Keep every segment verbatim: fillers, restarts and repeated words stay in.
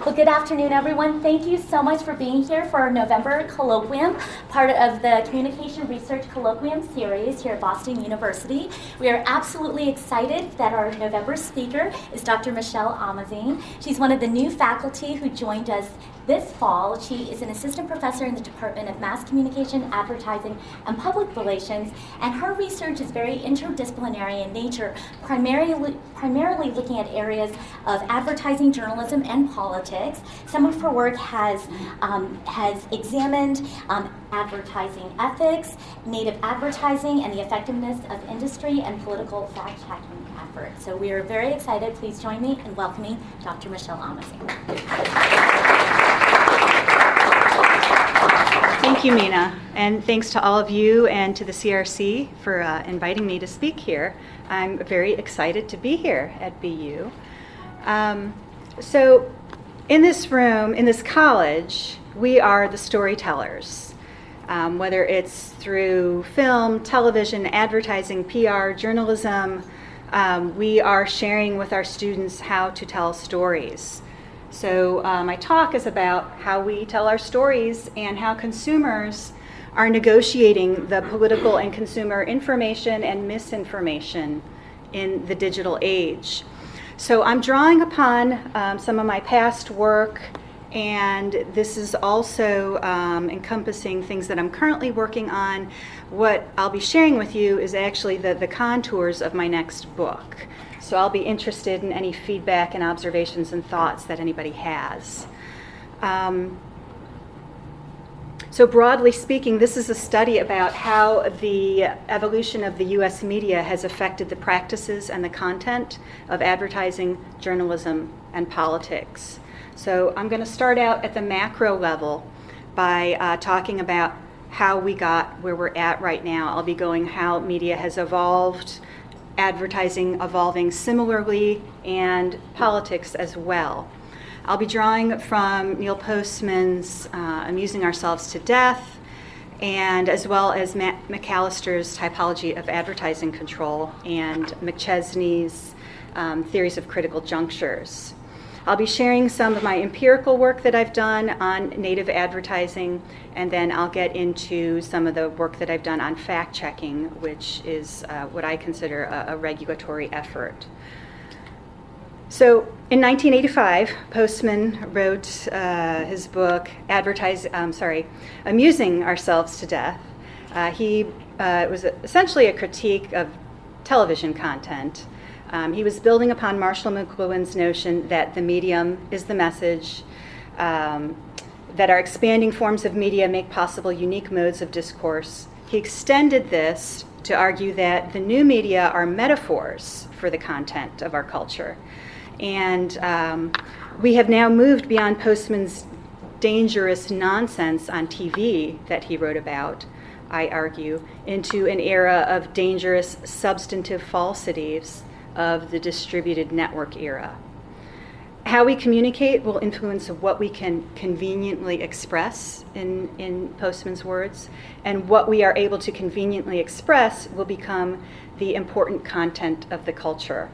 Well, good afternoon, everyone. Thank you so much for being here for our November colloquium, part of the Communication Research Colloquium series here at Boston University. We are absolutely excited that our November speaker is Doctor Michelle Amezzine. She's one of the new faculty who joined us this fall. She is an assistant professor in the Department of Mass Communication, Advertising, and Public Relations, and her research is very interdisciplinary in nature, primarily, primarily looking at areas of advertising, journalism, and politics. Some of her work has, um, has examined um, advertising ethics, native advertising, and the effectiveness of industry and political fact-checking efforts. So we are very excited. Please join me in welcoming Doctor Michelle Amezzine. Thank you, Mina, and thanks to all of you and to the C R C for uh, inviting me to speak here. I'm very excited to be here at B U. Um, so in this room, in this college, we are the storytellers. Um, whether it's through film, television, advertising, P R, journalism, um, we are sharing with our students how to tell stories. So uh, my talk is about how we tell our stories and how consumers are negotiating the political and consumer information and misinformation in the digital age. So I'm drawing upon um, some of my past work, and this is also um, encompassing things that I'm currently working on. What I'll be sharing with you is actually the, the contours of my next book. So I'll be interested in any feedback and observations and thoughts that anybody has. Um, so broadly speaking, this is a study about how the evolution of the U S media has affected the practices and the content of advertising, journalism, and politics. So I'm going to start out at the macro level by uh, talking about how we got where we're at right now. I'll be going how media has evolved, advertising evolving similarly, and politics as well. I'll be drawing from Neil Postman's uh, Amusing Ourselves to Death, and as well as Matt McAllister's Typology of Advertising Control and McChesney's um, Theories of Critical Junctures. I'll be sharing some of my empirical work that I've done on native advertising, and then I'll get into some of the work that I've done on fact-checking, which is uh, what I consider a, a regulatory effort. So in nineteen eighty-five, Postman wrote uh, his book, Advertise, um, sorry, Amusing Ourselves to Death. Uh, he uh, it was essentially a critique of television content. Um, he was building upon Marshall McLuhan's notion that the medium is the message, um, that our expanding forms of media make possible unique modes of discourse. He extended this to argue that the new media are metaphors for the content of our culture. And um, we have now moved beyond Postman's dangerous nonsense on T V that he wrote about, I argue, into an era of dangerous substantive falsities of the distributed network era. How we communicate will influence what we can conveniently express in, in Postman's words, and what we are able to conveniently express will become the important content of the culture.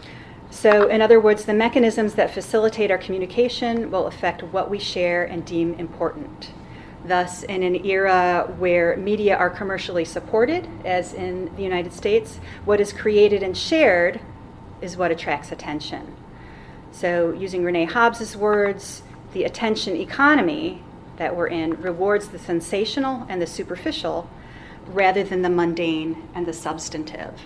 So, in other words, the mechanisms that facilitate our communication will affect what we share and deem important. Thus, in an era where media are commercially supported, as in the United States, what is created and shared is what attracts attention. So, using Renee Hobbs's words, the attention economy that we're in rewards the sensational and the superficial rather than the mundane and the substantive.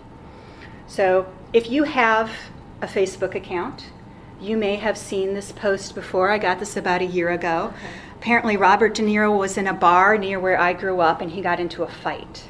So, if you have a Facebook account, you may have seen this post before. I got this about a year ago. Okay. Apparently, Robert De Niro was in a bar near where I grew up, and he got into a fight.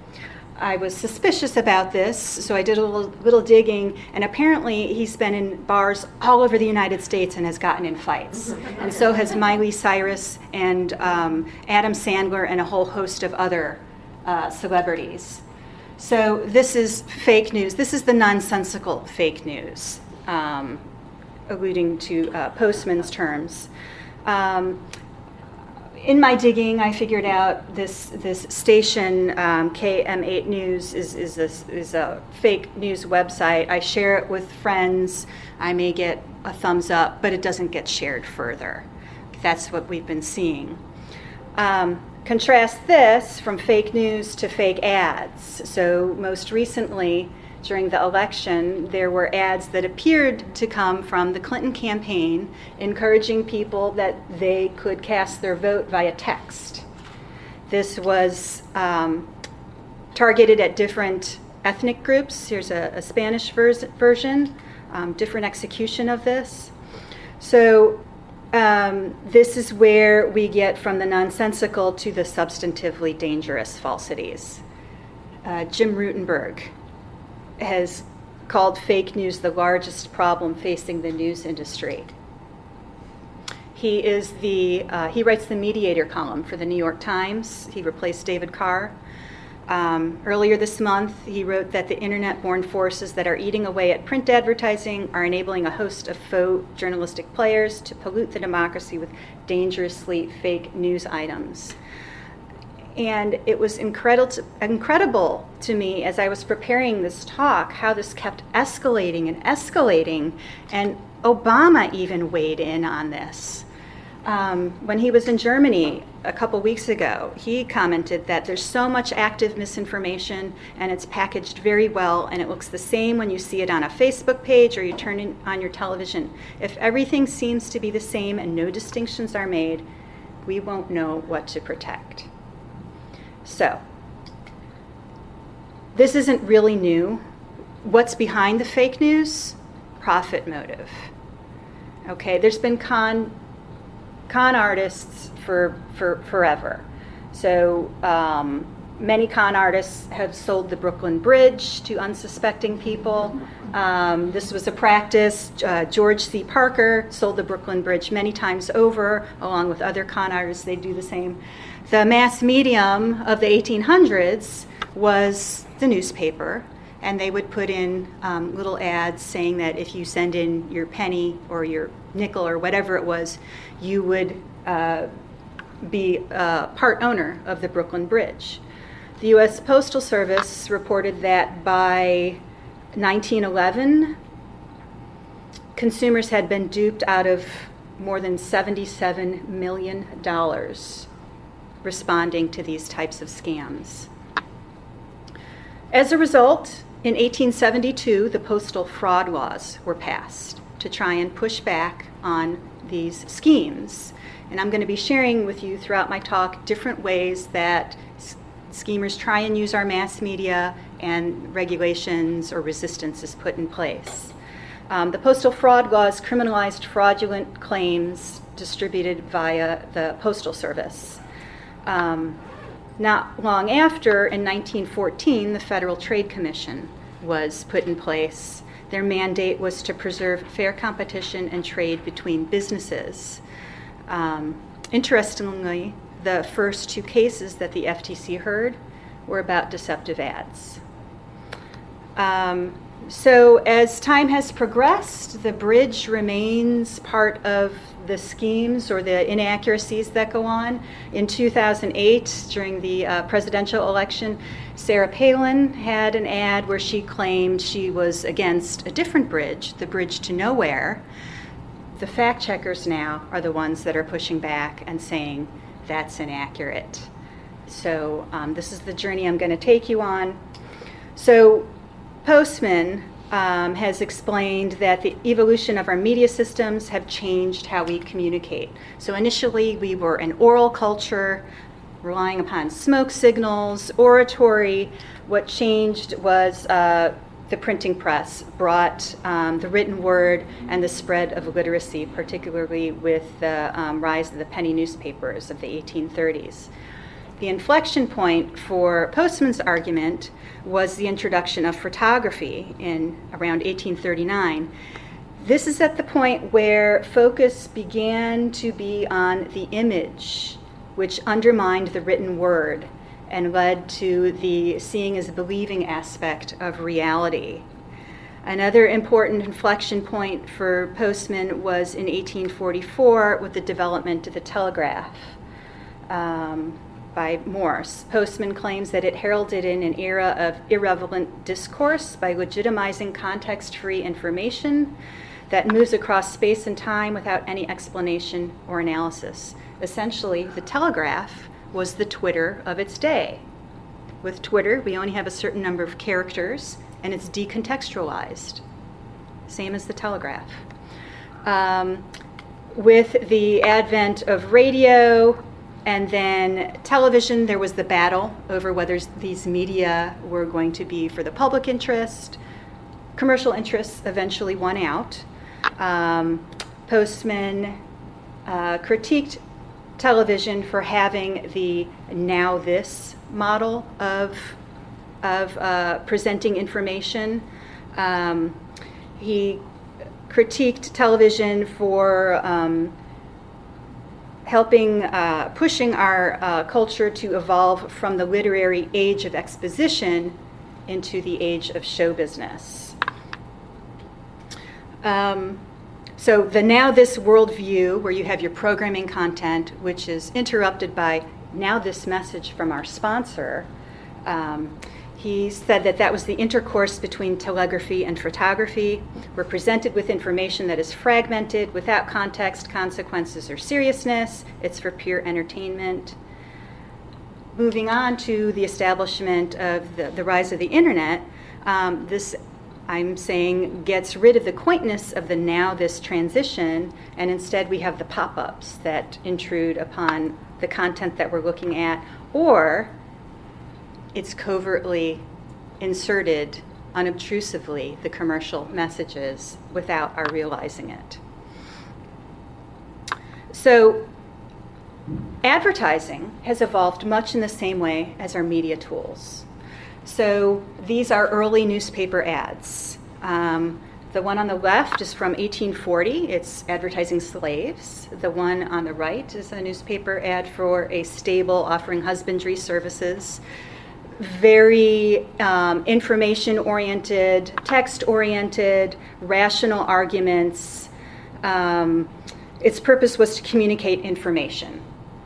I was suspicious about this, so I did a little, little digging, and apparently he's been in bars all over the United States and has gotten in fights. And so has Miley Cyrus and um, Adam Sandler and a whole host of other uh, celebrities. So this is fake news. This is the nonsensical fake news, um, alluding to uh, Postman's terms. Um, in my digging, I figured out this this station, um, K M eight News, is is a, is a fake news website. I share it with friends. I may get a thumbs up, but it doesn't get shared further. That's what we've been seeing. Um, contrast this from fake news to fake ads. So most recently, during the election, there were ads that appeared to come from the Clinton campaign encouraging people that they could cast their vote via text. This was um, targeted at different ethnic groups. Here's a, a Spanish vers- version, um, different execution of this. So um, this is where we get from the nonsensical to the substantively dangerous falsities. Uh, Jim Rutenberg has called fake news the largest problem facing the news industry. He is the uh, he writes the Mediator column for the New York Times. He replaced David Carr. Um, earlier this month, he wrote that the internet-born forces that are eating away at print advertising are enabling a host of faux journalistic players to pollute the democracy with dangerously fake news items. And it was incredible to, incredible to me as I was preparing this talk how this kept escalating and escalating, and Obama even weighed in on this. Um, when he was in Germany a couple weeks ago, he commented that there's so much active misinformation and it's packaged very well, and it looks the same when you see it on a Facebook page or you turn it on your television. If everything seems to be the same and no distinctions are made, we won't know what to protect. So, this isn't really new. What's behind the fake news? Profit motive. Okay, there's been con con artists for for forever. So um, many con artists have sold the Brooklyn Bridge to unsuspecting people. Um, this was a practice. Uh, George C. Parker sold the Brooklyn Bridge many times over, along with other con artists. They do the same. The mass medium of the eighteen hundreds was the newspaper, and they would put in um, little ads saying that if you send in your penny or your nickel or whatever it was, you would uh, be a part owner of the Brooklyn Bridge. The U S Postal Service reported that by nineteen eleven, consumers had been duped out of more than seventy-seven million dollars responding to these types of scams. As a result, in eighteen seventy-two, the postal fraud laws were passed to try and push back on these schemes. And I'm going to be sharing with you throughout my talk different ways that s- schemers try and use our mass media and regulations or resistance is put in place. Um, the postal fraud laws criminalized fraudulent claims distributed via the Postal Service. Um, not long after, in nineteen fourteen, the Federal Trade Commission was put in place. Their mandate was to preserve fair competition and trade between businesses. Um, interestingly, the first two cases that the F T C heard were about deceptive ads. Um, so as time has progressed, the bridge remains part of the schemes or the inaccuracies that go on. In two thousand eight, during the uh, presidential election, Sarah Palin had an ad where she claimed she was against a different bridge, the Bridge to Nowhere. The fact checkers now are the ones that are pushing back and saying that's inaccurate. So um, this is the journey I'm going to take you on. So Postman um, has explained that the evolution of our media systems have changed how we communicate. So initially we were an oral culture, relying upon smoke signals, oratory. What changed was uh, the printing press brought um, the written word and the spread of literacy, particularly with the um, rise of the penny newspapers of the eighteen thirties. The inflection point for Postman's argument was the introduction of photography in around eighteen thirty-nine. This is at the point where focus began to be on the image, which undermined the written word and led to the seeing as believing aspect of reality. Another important inflection point for Postman was in eighteen forty-four with the development of the telegraph. um, by Morse. Postman claims that it heralded in an era of irrelevant discourse by legitimizing context-free information that moves across space and time without any explanation or analysis. Essentially, the telegraph was the Twitter of its day. With Twitter, we only have a certain number of characters, and it's decontextualized, same as the telegraph. Um, with the advent of radio and then television, there was the battle over whether these media were going to be for the public interest. Commercial interests eventually won out. Um, Postman uh, critiqued television for having the now this model of, of uh, presenting information. Um, he critiqued television for um, helping, uh, pushing our uh, culture to evolve from the literary age of exposition into the age of show business. Um, so the now this worldview, where you have your programming content, which is interrupted by now this message from our sponsor, um, he said that that was the intercourse between telegraphy and photography. We're presented with information that is fragmented, without context, consequences, or seriousness. It's for pure entertainment. Moving on to the establishment of the, the rise of the internet, um, this, I'm saying, gets rid of the quaintness of the now this transition, and instead we have the pop-ups that intrude upon the content that we're looking at, or it's covertly inserted unobtrusively, the commercial messages, without our realizing it. So advertising has evolved much in the same way as our media tools. So these are early newspaper ads. Um, the one on the left is from eighteen forty. It's advertising slaves. The one on the right is a newspaper ad for a stable offering husbandry services. Very um, information-oriented, text-oriented, rational arguments. Um, its purpose was to communicate information.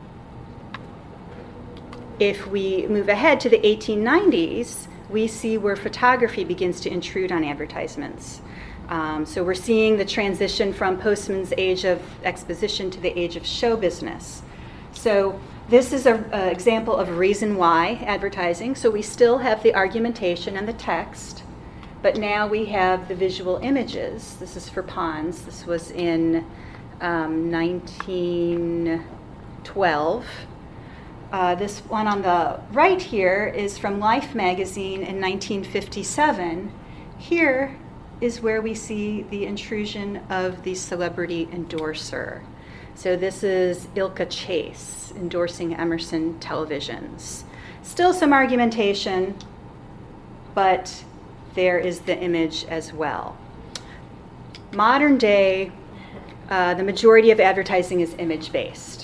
If we move ahead to the eighteen nineties, we see where photography begins to intrude on advertisements. Um, so we're seeing the transition from Postman's age of exposition to the age of show business. So this is an example of reason why advertising. So we still have the argumentation and the text, but now we have the visual images. This is for Pons. This was in um, nineteen twelve. Uh, this one on the right here is from Life magazine in nineteen fifty-seven. Here is where we see the intrusion of the celebrity endorser. So this is Ilka Chase endorsing Emerson Televisions. Still some argumentation, but there is the image as well. Modern day, uh, the majority of advertising is image-based.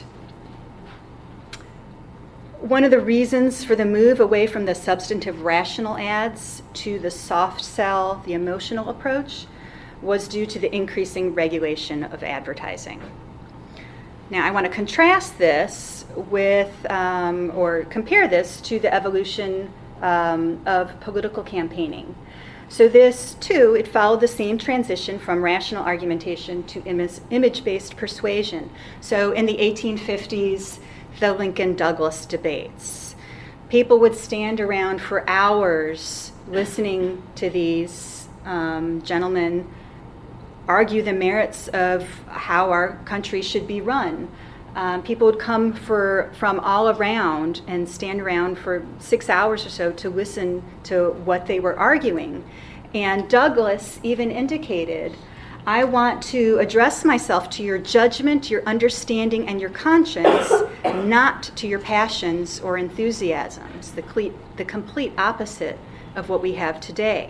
One of the reasons for the move away from the substantive rational ads to the soft sell, the emotional approach, was due to the increasing regulation of advertising. Now, I want to contrast this with, um, or compare this to the evolution um, of political campaigning. So this, too, it followed the same transition from rational argumentation to im- image-based persuasion. So in the eighteen fifties, the Lincoln-Douglas debates. People would stand around for hours listening to these um, gentlemen argue the merits of how our country should be run. Um, people would come for, from all around and stand around for six hours or so to listen to what they were arguing. And Douglas even indicated, I want to address myself to your judgment, your understanding, and your conscience, not to your passions or enthusiasms, the, cle- the complete opposite of what we have today.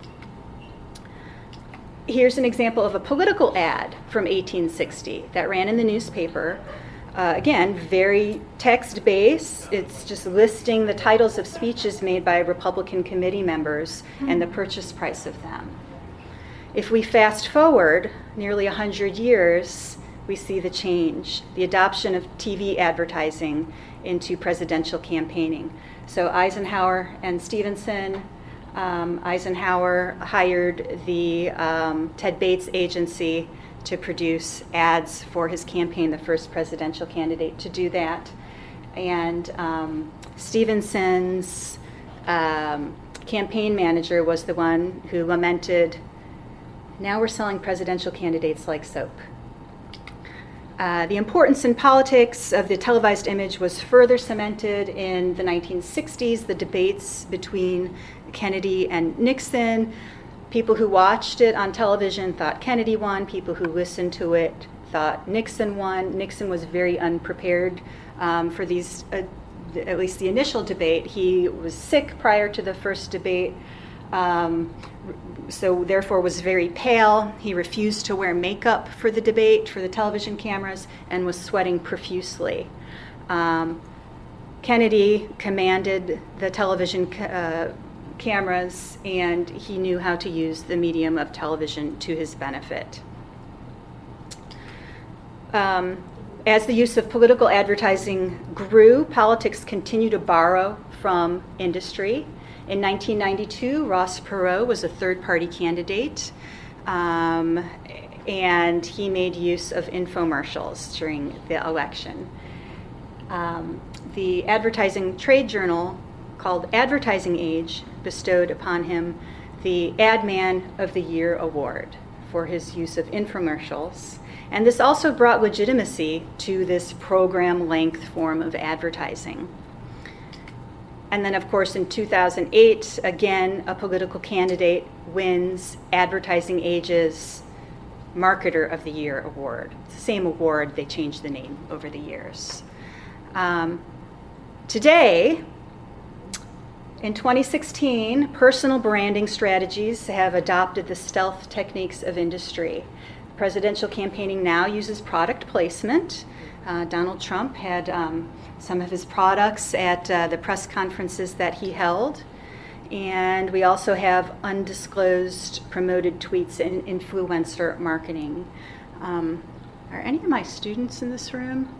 Here's an example of a political ad from eighteen sixty that ran in the newspaper. Uh, again, very text-based. It's just listing the titles of speeches made by Republican committee members and the purchase price of them. If we fast forward nearly one hundred years, we see the change, the adoption of T V advertising into presidential campaigning. So Eisenhower and Stevenson, um, Eisenhower hired the um, Ted Bates agency to produce ads for his campaign, the first presidential candidate to do that. And um, Stevenson's um, campaign manager was the one who lamented, now we're selling presidential candidates like soap. Uh, the importance in politics of the televised image was further cemented in the nineteen sixties, the debates between Kennedy and Nixon. People who watched it on television thought Kennedy won. People who listened to it thought Nixon won. Nixon was very unprepared um, for these, uh, at least the initial debate. He was sick prior to the first debate. Um, so therefore was very pale. He refused to wear makeup for the debate, for the television cameras, and was sweating profusely. Um, Kennedy commanded the television ca- uh, cameras, and he knew how to use the medium of television to his benefit. Um, as the use of political advertising grew, politics continued to borrow from industry. In nineteen ninety-two, Ross Perot was a third-party candidate, um, and he made use of infomercials during the election. Um, the advertising trade journal called Advertising Age bestowed upon him the Ad Man of the Year award for his use of infomercials. And this also brought legitimacy to this program-length form of advertising. And then, of course, in two thousand eight, again, a political candidate wins Advertising Age's Marketer of the Year award. It's the same award, they changed the name over the years. Um, today, in twenty sixteen, personal branding strategies have adopted the stealth techniques of industry. Presidential campaigning now uses product placement. Uh, Donald Trump had um, some of his products at uh, the press conferences that he held. And we also have undisclosed promoted tweets and influencer marketing. Um, are any of my students in this room?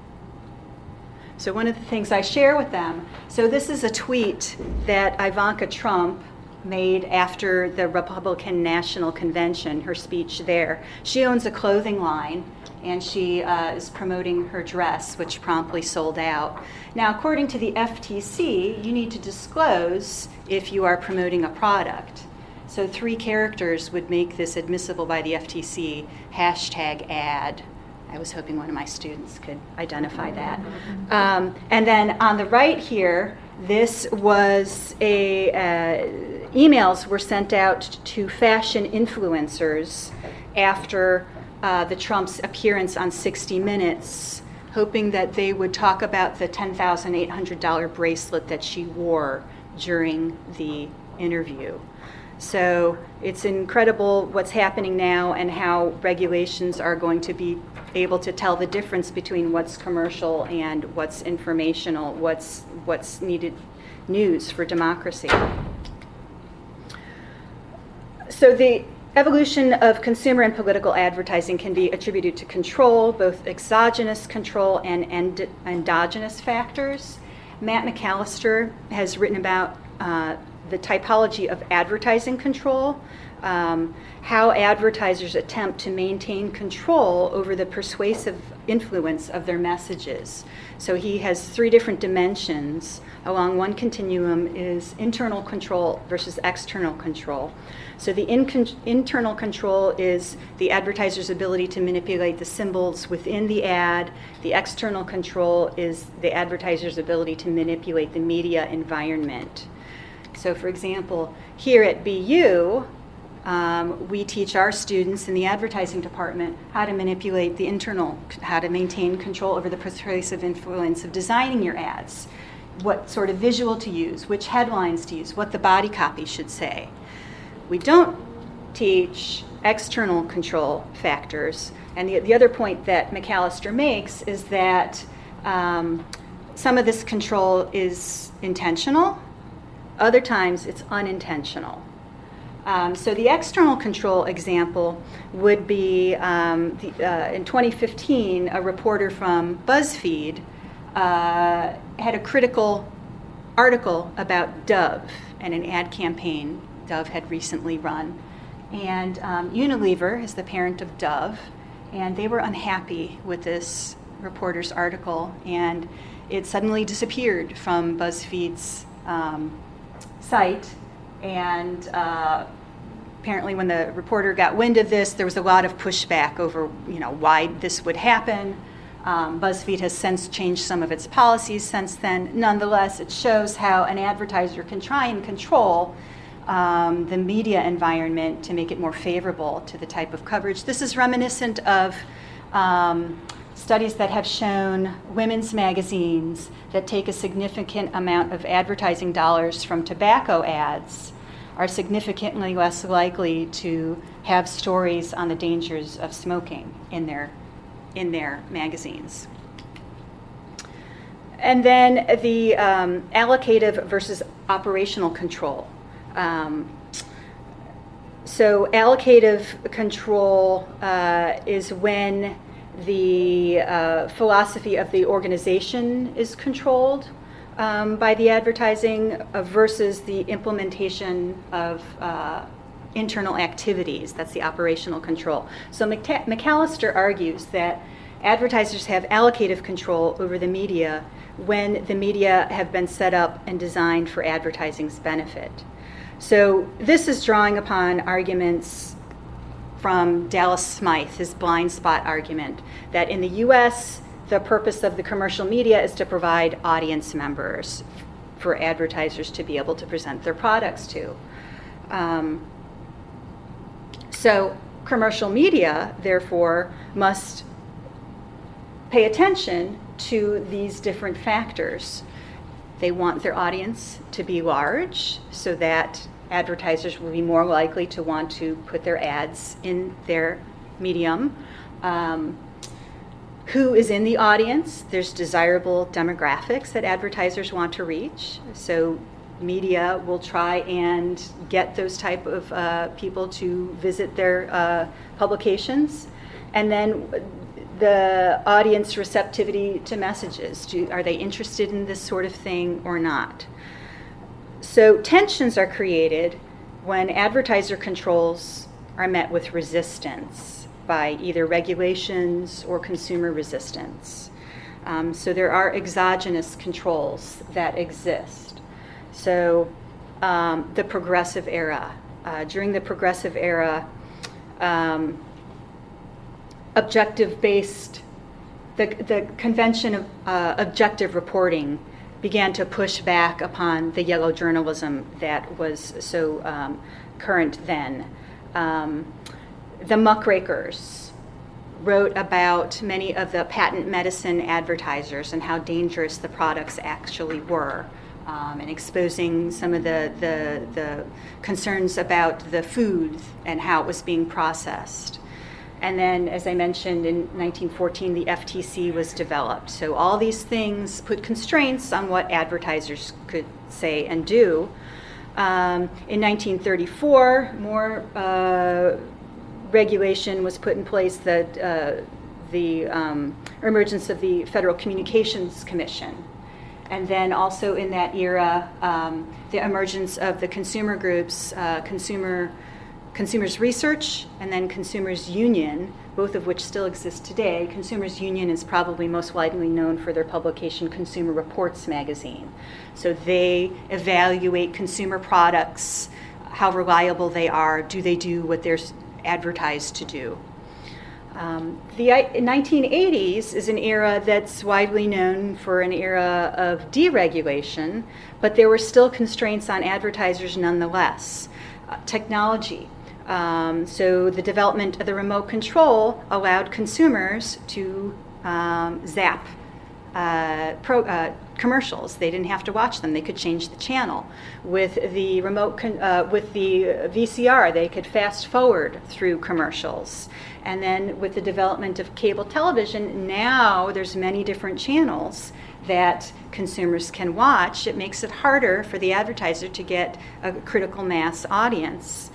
So one of the things I share with them, so this is a tweet that Ivanka Trump made after the Republican National Convention, her speech there. She owns a clothing line, and she uh, is promoting her dress, which promptly sold out. Now, according to the F T C, you need to disclose if you are promoting a product. So three characters would make this admissible by the F T C, hashtag ad. I was hoping one of my students could identify that. Um, and then on the right here, this was a, uh, emails were sent out to fashion influencers after uh, the Trump's appearance on sixty minutes, hoping that they would talk about the ten thousand eight hundred dollars bracelet that she wore during the interview. So it's incredible what's happening now and how regulations are going to be able to tell the difference between what's commercial and what's informational, what's what's needed news for democracy. So the evolution of consumer and political advertising can be attributed to control, both exogenous control and end- endogenous factors. Matt McAllister has written about uh, the typology of advertising control, um, how advertisers attempt to maintain control over the persuasive influence of their messages. So he has three different dimensions. Along one continuum is internal control versus external control. So the in- internal control is the advertiser's ability to manipulate the symbols within the ad. The external control is the advertiser's ability to manipulate the media environment. So for example, here at B U, um, we teach our students in the advertising department how to manipulate the internal, how to maintain control over the persuasive influence of designing your ads, what sort of visual to use, which headlines to use, what the body copy should say. We don't teach external control factors. And the, the other point that McAllister makes is that um, some of this control is intentional. Other times it's unintentional. Um, so the external control example would be um, the, uh, in twenty fifteen, a reporter from BuzzFeed uh, had a critical article about Dove and an ad campaign Dove had recently run. And um, Unilever is the parent of Dove, and they were unhappy with this reporter's article, and it suddenly disappeared from BuzzFeed's um, site. And uh, apparently when the reporter got wind of this, there was a lot of pushback over, you know, why this would happen. Um, BuzzFeed has since changed some of its policies since then. Nonetheless, it shows how an advertiser can try and control um, the media environment to make it more favorable to the type of coverage. This is reminiscent of um, studies that have shown women's magazines that take a significant amount of advertising dollars from tobacco ads are significantly less likely to have stories on the dangers of smoking in their in their magazines. And then the um, allocative versus operational control. Um, so allocative control uh, is when the uh, philosophy of the organization is controlled um, by the advertising uh, versus the implementation of uh, internal activities. That's the operational control. So McT- McAllister argues that advertisers have allocative control over the media when the media have been set up and designed for advertising's benefit. So this is drawing upon arguments from Dallas Smythe, his blind spot argument, that in the U S, the purpose of the commercial media is to provide audience members for advertisers to be able to present their products to. Um, so commercial media, therefore, must pay attention to these different factors. They want their audience to be large so that advertisers will be more likely to want to put their ads in their medium. Um, who is in the audience? There's desirable demographics that advertisers want to reach. So media will try and get those type of uh, people to visit their uh, publications. And then the audience receptivity to messages. Do, are they interested in this sort of thing or not? So tensions are created when advertiser controls are met with resistance by either regulations or consumer resistance. Um, so there are exogenous controls that exist. So um, the progressive era. Uh, during the progressive era, um, objective-based, the, the convention of uh, objective reporting began to push back upon the yellow journalism that was so um, current then. Um, the muckrakers wrote about many of the patent medicine advertisers and how dangerous the products actually were, um, and exposing some of the, the, the concerns about the food and how it was being processed. And then, as I mentioned, in nineteen fourteen, the F T C was developed. So all these things put constraints on what advertisers could say and do. Um, in nineteen thirty-four, more uh, regulation was put in place, that uh, the um, emergence of the Federal Communications Commission. And then also in that era, um, the emergence of the consumer groups, uh, consumer Consumers Research and then Consumers Union, both of which still exist today. Consumers Union is probably most widely known for their publication Consumer Reports magazine. So they evaluate consumer products, how reliable they are, do they do what they're advertised to do. Um, the nineteen eighties is an era that's widely known for an era of deregulation, but there were still constraints on advertisers nonetheless. Uh, technology. Um, so the development of the remote control allowed consumers to um, zap uh, pro, uh, commercials. They didn't have to watch them. They could change the channel. With the remote, con- uh, with the V C R, they could fast forward through commercials. And then with the development of cable television, now there's many different channels that consumers can watch. It makes it harder for the advertiser to get a critical mass audience.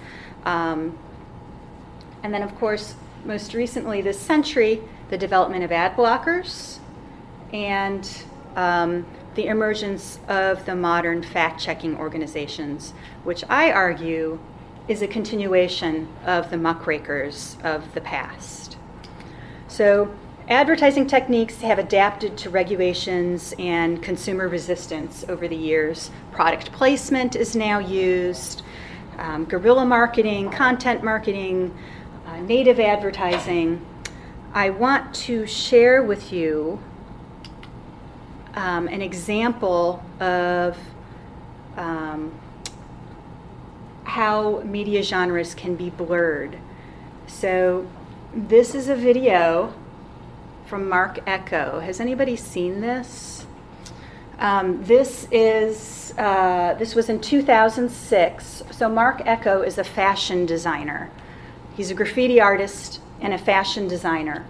Um, and then, of course, most recently this century, the development of ad blockers and um, the emergence of the modern fact-checking organizations, which I argue is a continuation of the muckrakers of the past. So advertising techniques have adapted to regulations and consumer resistance over the years. Product placement is now used, um, guerrilla marketing, content marketing, uh, native advertising. I want to share with you um, an example of um, how media genres can be blurred. So this is a video from Marc Ecko. Has anybody seen this? Um, this is uh, this was in two thousand six. So Marc Ecko is a fashion designer. He's a graffiti artist and a fashion designer.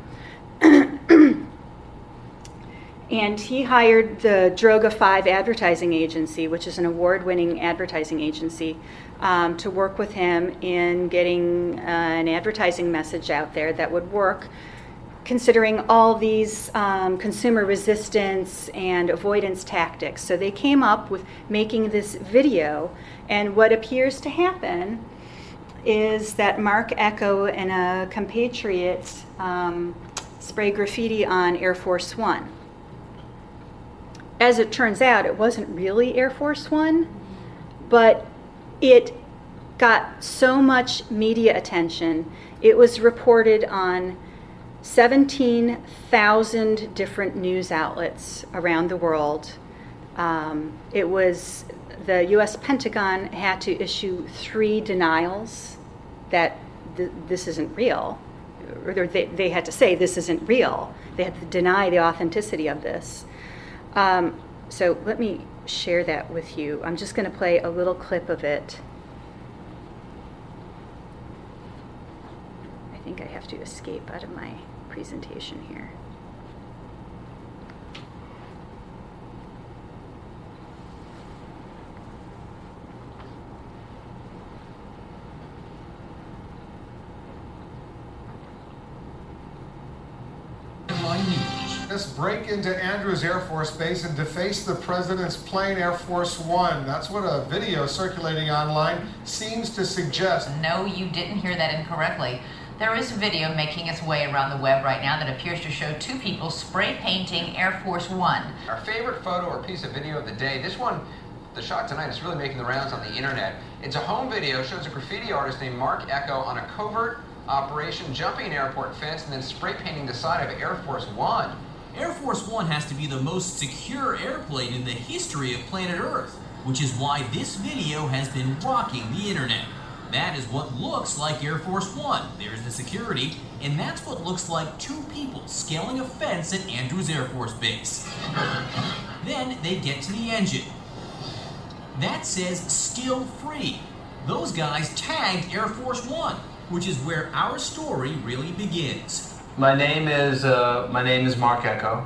And he hired the Droga five advertising agency, which is an award-winning advertising agency, um, to work with him in getting uh, an advertising message out there that would work, considering all these um, consumer resistance and avoidance tactics. So they came up with making this video, and what appears to happen is that Marc Ecko and a compatriot um, spray graffiti on Air Force One. As it turns out, it wasn't really Air Force One, but it got so much media attention. It was reported on seventeen thousand different news outlets around the world. Um, it was, the U S Pentagon had to issue three denials that th- this isn't real. Or they, they had to say this isn't real. They had to deny the authenticity of this. Um, so let me share that with you. I'm just going to play a little clip of it. I think I have to escape out of my presentation here. This break into Andrews Air Force Base and deface the president's plane, Air Force One. That's what a video circulating online seems to suggest. No, you didn't hear that incorrectly. There is a video making its way around the web right now that appears to show two people spray painting Air Force One. Our favorite photo or piece of video of the day, this one, the shot tonight, is really making the rounds on the internet. It's a home video, shows a graffiti artist named Marc Ecko on a covert operation, jumping an airport fence and then spray painting the side of Air Force One. Air Force One has to be the most secure airplane in the history of planet Earth, which is why this video has been rocking the internet. That is what looks like Air Force One. There's the security, and that's what looks like two people scaling a fence at Andrews Air Force Base. Then they get to the engine. That says still free. Those guys tagged Air Force One, which is where our story really begins. My name is uh, my name is Marc Ecko.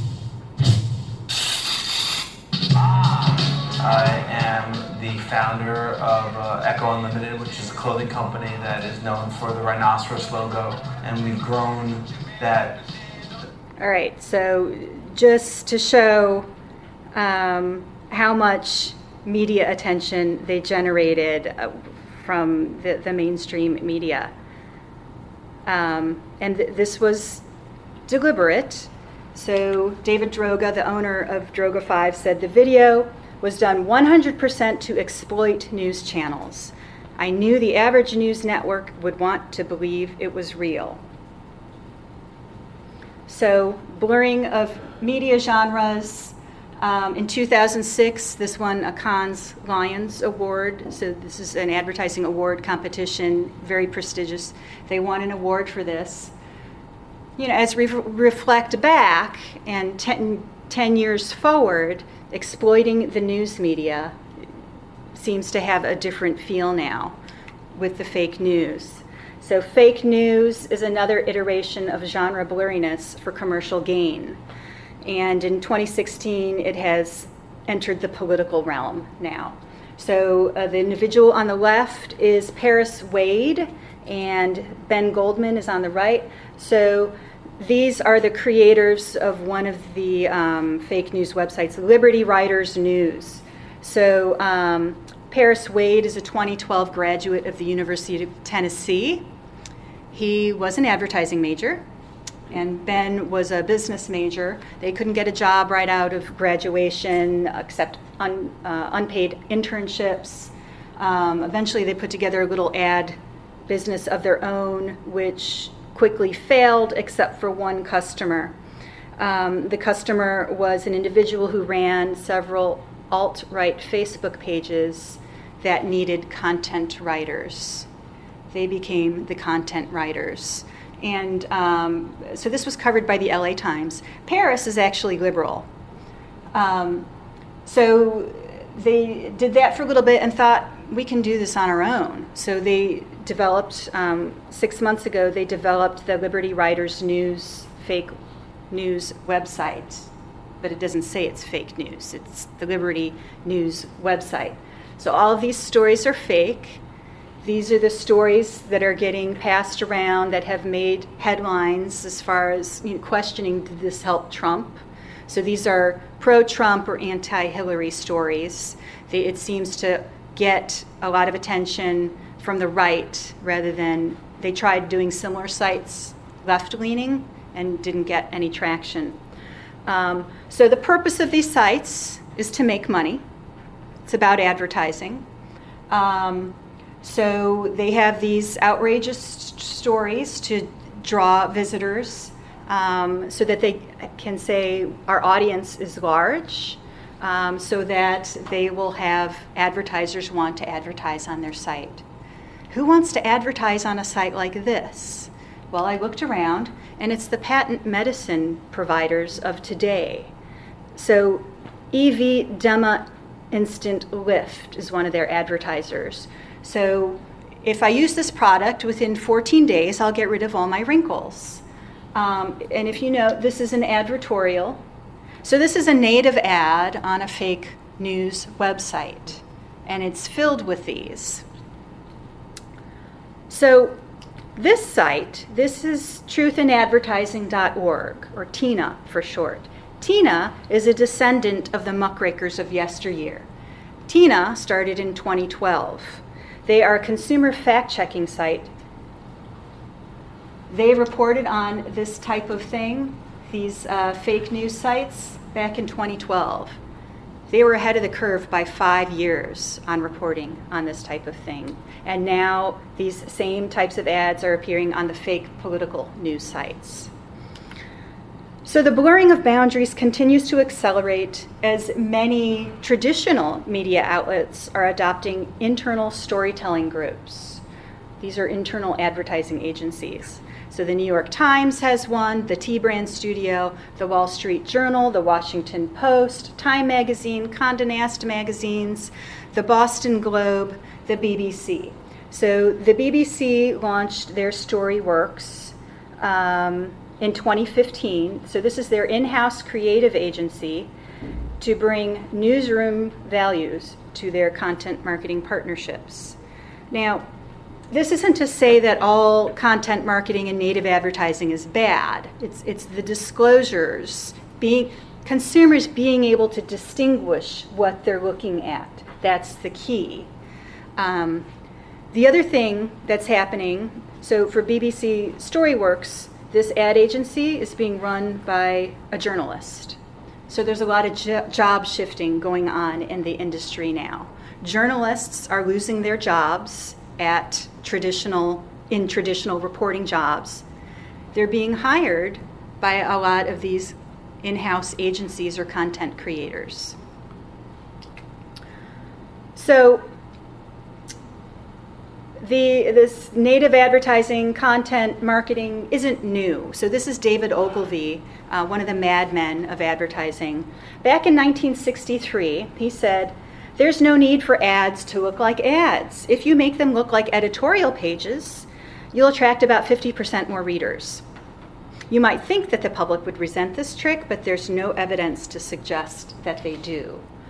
I am the founder of uh, Ecko Unlimited, which is a clothing company that is known for the rhinoceros logo, and we've grown that. All right, so just to show um, how much media attention they generated uh, from the, the mainstream media. Um, and th- this was deliberate. So David Droga, the owner of Droga five, said the video was done one hundred percent to exploit news channels. I knew the average news network would want to believe it was real. So blurring of media genres. Um, in two thousand six, this won a Cannes Lions Award. So this is an advertising award competition, very prestigious. They won an award for this. You know, as we re- reflect back and ten, ten years forward, exploiting the news media seems to have a different feel now with the fake news. So fake news is another iteration of genre blurriness for commercial gain. And in twenty sixteen, it has entered the political realm now. So uh, the individual on the left is Paris Wade, and Ben Goldman is on the right. So these are the creators of one of the um, fake news websites, Liberty Writers News. So um, Paris Wade is a twenty twelve graduate of the University of Tennessee. He was an advertising major, and Ben was a business major. They couldn't get a job right out of graduation except un, uh, unpaid internships. Um, eventually they put together a little ad business of their own, which quickly failed except for one customer. Um, the customer was an individual who ran several alt-right Facebook pages that needed content writers. They became the content writers. And um, so this was covered by the L A Times. Paris is actually liberal. Um, so they did that for a little bit and thought, we can do this on our own. So they developed, um, six months ago, they developed the Liberty Writers News fake news website. But it doesn't say it's fake news. It's the Liberty News website. So all of these stories are fake. These are the stories that are getting passed around that have made headlines as far as, you know, questioning, did this help Trump? So these are pro-Trump or anti-Hillary stories. They, it seems to get a lot of attention from the right rather than, they tried doing similar sites left-leaning and didn't get any traction. Um, so the purpose of these sites is to make money. It's about advertising. Um, so they have these outrageous st- stories to draw visitors um, so that they can say our audience is large, um, so that they will have advertisers want to advertise on their site. Who wants to advertise on a site like this? Well, I looked around, and it's the patent medicine providers of today. So E V Dema Instant Lift is one of their advertisers. So if I use this product, within fourteen days, I'll get rid of all my wrinkles. Um, and if you know, this is an advertorial. So this is a native ad on a fake news website, and it's filled with these. So this site, this is truth in advertising dot org, or TINA for short. TINA is a descendant of the muckrakers of yesteryear. TINA started in twenty twelve. They are a consumer fact-checking site. They reported on this type of thing, these uh, fake news sites, back in twenty twelve. They were ahead of the curve by five years on reporting on this type of thing. And now these same types of ads are appearing on the fake political news sites. So the blurring of boundaries continues to accelerate as many traditional media outlets are adopting internal storytelling groups. These are internal advertising agencies. So the New York Times has one, the T-Brand Studio, the Wall Street Journal, the Washington Post, Time Magazine, Condé Nast magazines, the Boston Globe, the B B C. So the B B C launched their StoryWorks um, in twenty fifteen. So this is their in-house creative agency to bring newsroom values to their content marketing partnerships. Now, this isn't to say that all content marketing and native advertising is bad. It's it's the disclosures, being consumers being able to distinguish what they're looking at. That's the key. Um, the other thing that's happening, so for B B C StoryWorks, this ad agency is being run by a journalist. So there's a lot of jo- job shifting going on in the industry now. Journalists are losing their jobs at traditional, in traditional reporting jobs. They're being hired by a lot of these in-house agencies or content creators. So the this native advertising content marketing isn't new. So this is David Ogilvy, uh, one of the madmen of advertising. Back in nineteen sixty-three, he said, "There's no need for ads to look like ads. If you make them look like editorial pages, you'll attract about fifty percent more readers." You might think that the public would resent this trick, but there's no evidence to suggest that they do.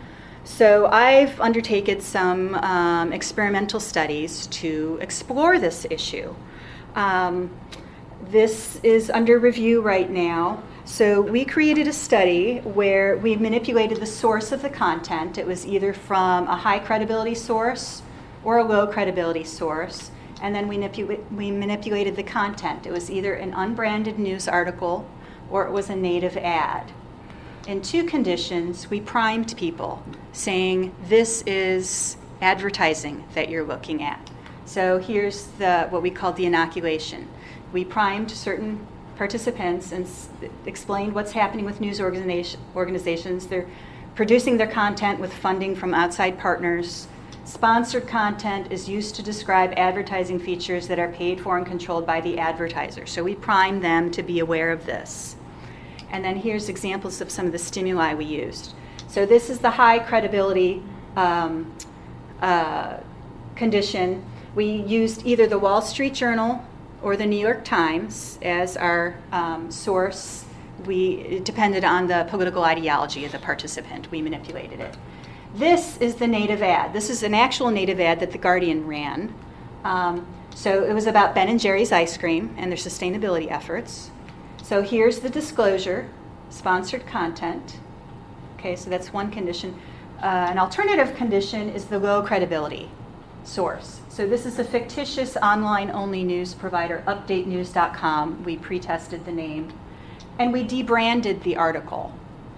So I've undertaken some um, experimental studies to explore this issue. Um, this is under review right now. So we created a study where we manipulated the source of the content. It was either from a high credibility source or a low credibility source. And then we, manipula- we manipulated the content. It was either an unbranded news article or it was a native ad. In two conditions, we primed people saying, this is advertising that you're looking at. So here's the what we called the inoculation. We primed certain participants and s- explained what's happening with news organization, organizations. They're producing their content with funding from outside partners. Sponsored content is used to describe advertising features that are paid for and controlled by the advertiser. So we prime them to be aware of this. And then here's examples of some of the stimuli we used. So this is the high credibility um, uh, condition. We used either the Wall Street Journal or the New York Times as our um, source. We it depended on the political ideology of the participant. We manipulated it. This is the native ad. This is an actual native ad that The Guardian ran. Um, so it was about Ben and Jerry's ice cream and their sustainability efforts. So here's the disclosure, sponsored content. Okay, so that's one condition. Uh, an alternative condition is the low credibility source. So this is a fictitious online-only news provider, update news dot com. We pre-tested the name. And we debranded the article.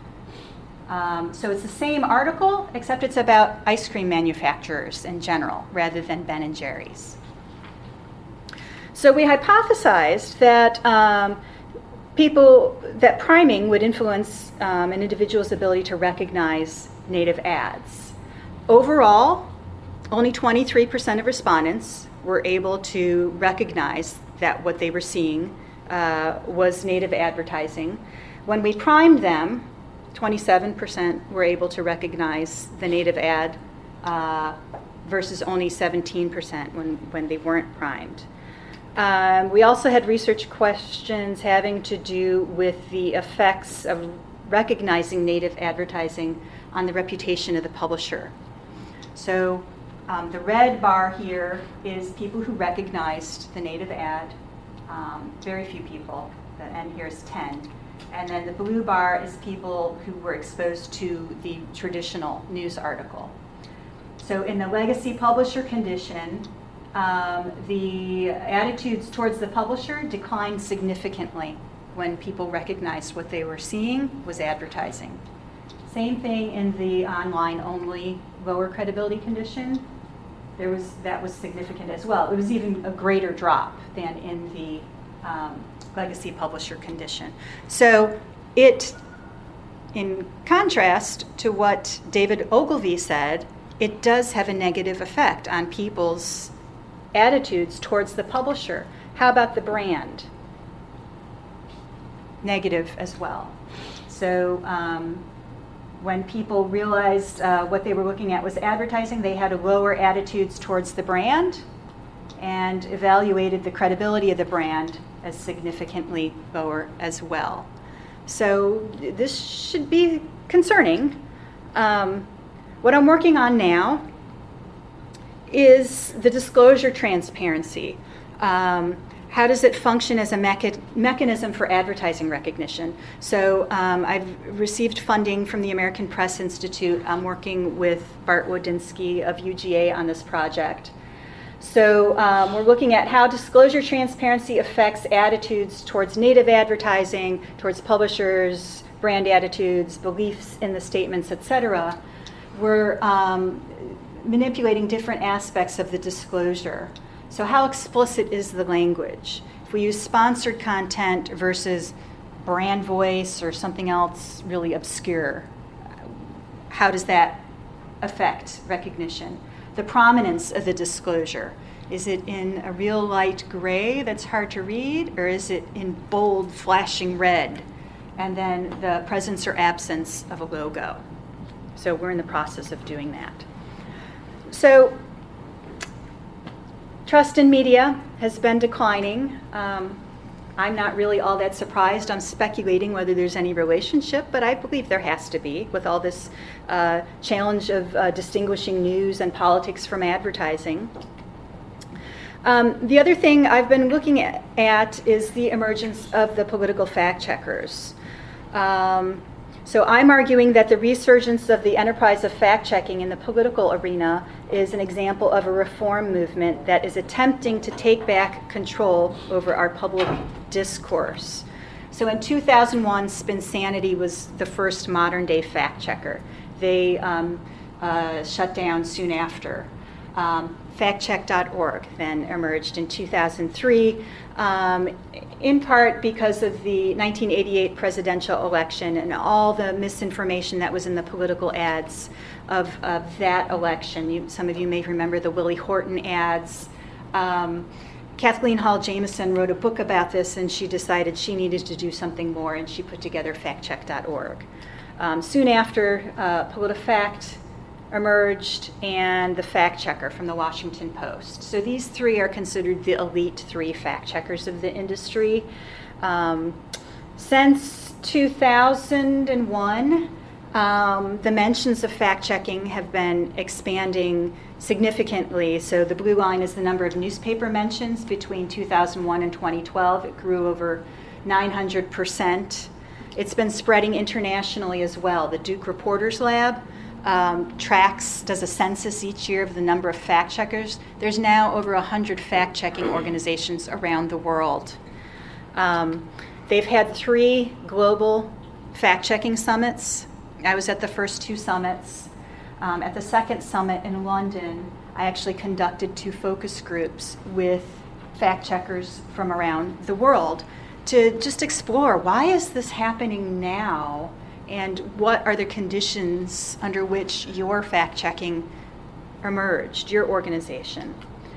Um, so it's the same article, except it's about ice cream manufacturers in general, rather than Ben and Jerry's. So we hypothesized that um, people, that priming would influence um, an individual's ability to recognize native ads. Overall, only twenty-three percent of respondents were able to recognize that what they were seeing uh, was native advertising. When we primed them, twenty-seven percent were able to recognize the native ad uh, versus only seventeen percent when, when they weren't primed. Um, we also had research questions having to do with the effects of recognizing native advertising on the reputation of the publisher. So um, the red bar here is people who recognized the native ad, um, very few people, and here's ten. And then the blue bar is people who were exposed to the traditional news article. So in the legacy publisher condition, um, the attitudes towards the publisher declined significantly when people recognized what they were seeing was advertising. Same thing in the online-only lower credibility condition. There was that was significant as well. It was even a greater drop than in the um, legacy publisher condition. So it, in contrast to what David Ogilvy said, it does have a negative effect on people's attitudes towards the publisher. How about the brand? Negative as well. So um, when people realized uh, what they were looking at was advertising, they had lower attitudes towards the brand and evaluated the credibility of the brand as significantly lower as well. So this should be concerning. Um, what I'm working on now is the disclosure transparency. Um, how does it function as a mecha- mechanism for advertising recognition? So um, I've received funding from the American Press Institute. I'm working with Bart Wodinsky of U G A on this project. So um, we're looking at how disclosure transparency affects attitudes towards native advertising, towards publishers, brand attitudes, beliefs in the statements, et cetera. We're um, manipulating different aspects of the disclosure. So how explicit is the language? If we use sponsored content versus brand voice or something else really obscure, how does that affect recognition? The prominence of the disclosure. Is it in a real light gray that's hard to read, or is it in bold, flashing red? And then the presence or absence of a logo. So we're in the process of doing that. So trust in media has been declining. Um, I'm not really all that surprised. I'm speculating whether there's any relationship, but I believe there has to be with all this uh, challenge of uh, distinguishing news and politics from advertising. Um, the other thing I've been looking at, at is the emergence of the political fact checkers. Um, so I'm arguing that the resurgence of the enterprise of fact-checking in the political arena is an example of a reform movement that is attempting to take back control over our public discourse. So in two thousand one, Spinsanity was the first modern-day fact-checker. They um, uh, shut down soon after. Um, fact check dot org then emerged in two thousand three, um, in part because of the nineteen eighty-eight presidential election and all the misinformation that was in the political ads of, of that election. You, some of you may remember the Willie Horton ads. Um, Kathleen Hall Jamieson wrote a book about this, and she decided she needed to do something more, and she put together fact check dot org. Um, soon after, uh, PolitiFact emerged, and the Fact Checker from the Washington Post. So these three are considered the elite three fact checkers of the industry. Um, since two thousand one, um, the mentions of fact checking have been expanding significantly. So the blue line is the number of newspaper mentions between two thousand one and twenty twelve. It grew over nine hundred percent. It's been spreading internationally as well. The Duke Reporters Lab Um, tracks, does a census each year of the number of fact checkers. There's now over one hundred fact checking organizations around the world. Um, they've had three global fact checking summits. I was at the first two summits. Um, at the second summit in London, I actually conducted two focus groups with fact checkers from around the world to just explore, why is this happening now? And what are the conditions under which your fact-checking emerged, your organization?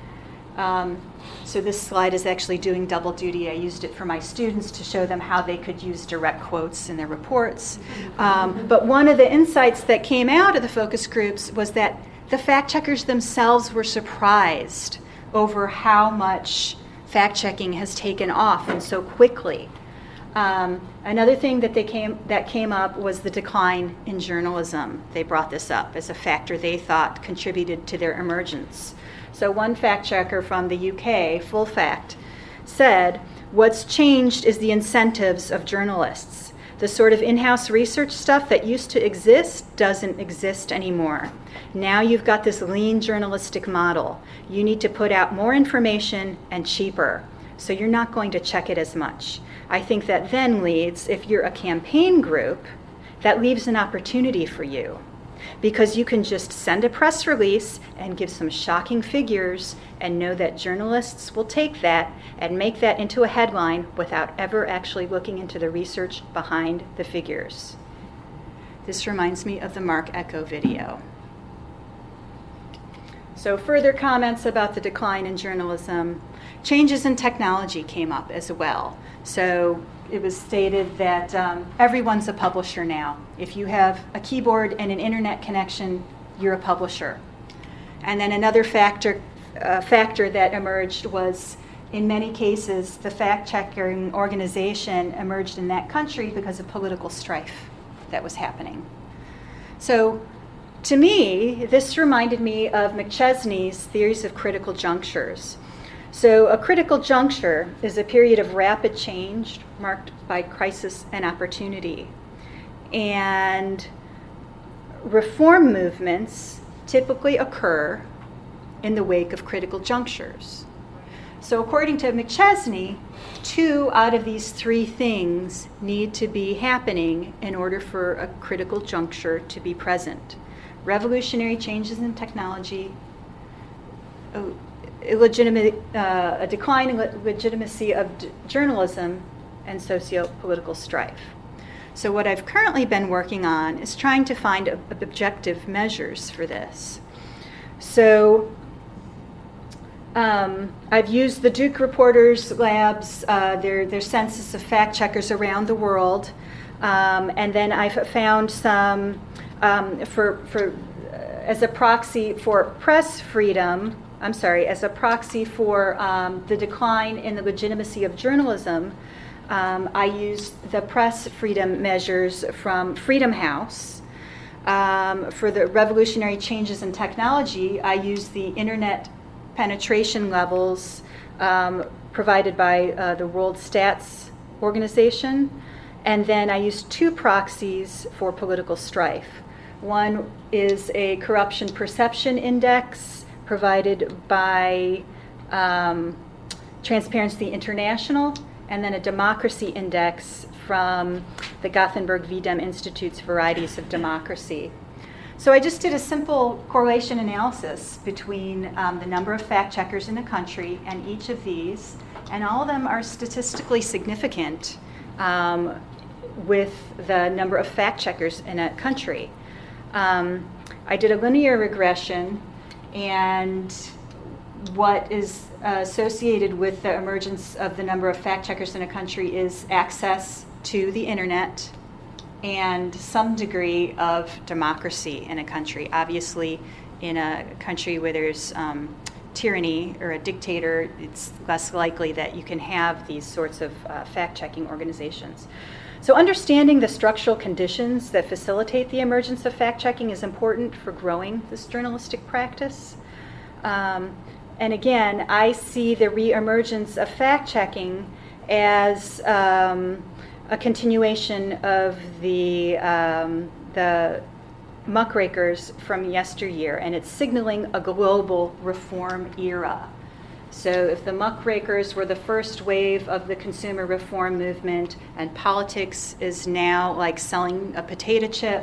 Um, so this slide is actually doing double duty. I used it for my students to show them how they could use direct quotes in their reports. Um, but one of the insights that came out of the focus groups was that the fact-checkers themselves were surprised over how much fact-checking has taken off and so quickly. Um, another thing that they came that came up was the decline in journalism. They brought this up as a factor they thought contributed to their emergence. So one fact checker from the U K, Full Fact, said, "What's changed is the incentives of journalists. The sort of in-house research stuff that used to exist doesn't exist anymore. Now you've got this lean journalistic model. You need to put out more information and cheaper, so you're not going to check it as much." I think that then leads, if you're a campaign group, that leaves an opportunity for you, because you can just send a press release and give some shocking figures and know that journalists will take that and make that into a headline without ever actually looking into the research behind the figures. This reminds me of the Mark Echo video. So further comments about the decline in journalism. Changes in technology came up as well. So it was stated that um, everyone's a publisher now. If you have a keyboard and an internet connection, you're a publisher. And then another factor, uh, factor that emerged was, in many cases, the fact-checking organization emerged in that country because of political strife that was happening. So to me, this reminded me of McChesney's theories of critical junctures. So a critical juncture is a period of rapid change marked by crisis and opportunity. And reform movements typically occur in the wake of critical junctures. So according to McChesney, two out of these three things need to be happening in order for a critical juncture to be present. Revolutionary changes in technology, oh, illegitimate, uh, a decline in le- legitimacy of d- journalism, and socio-political strife. So what I've currently been working on is trying to find ob- objective measures for this. So um, I've used the Duke Reporters Labs, uh, their, their census of fact checkers around the world, um, and then I've found some um, for, for uh, as a proxy for press freedom. I'm sorry, as a proxy for um, the decline in the legitimacy of journalism, um, I used the press freedom measures from Freedom House. Um, for the revolutionary changes in technology, I used the internet penetration levels um, provided by uh, the World Stats Organization. And then I used two proxies for political strife. One is a corruption perception index provided by um, Transparency International, and then a democracy index from the Gothenburg V DEM Institute's Varieties of Democracy. So I just did a simple correlation analysis between um, the number of fact checkers in the country and each of these, and all of them are statistically significant um, with the number of fact checkers in a country. Um, I did a linear regression, and what is uh, associated with the emergence of the number of fact checkers in a country is access to the internet and some degree of democracy in a country. Obviously, in a country where there's um, tyranny or a dictator, it's less likely that you can have these sorts of uh, fact-checking organizations. So understanding the structural conditions that facilitate the emergence of fact-checking is important for growing this journalistic practice. Um, and again, I see the reemergence of fact-checking as um, a continuation of the, um, the muckrakers from yesteryear, and it's signaling a global reform era. So if the muckrakers were the first wave of the consumer reform movement, and politics is now like selling a potato chip,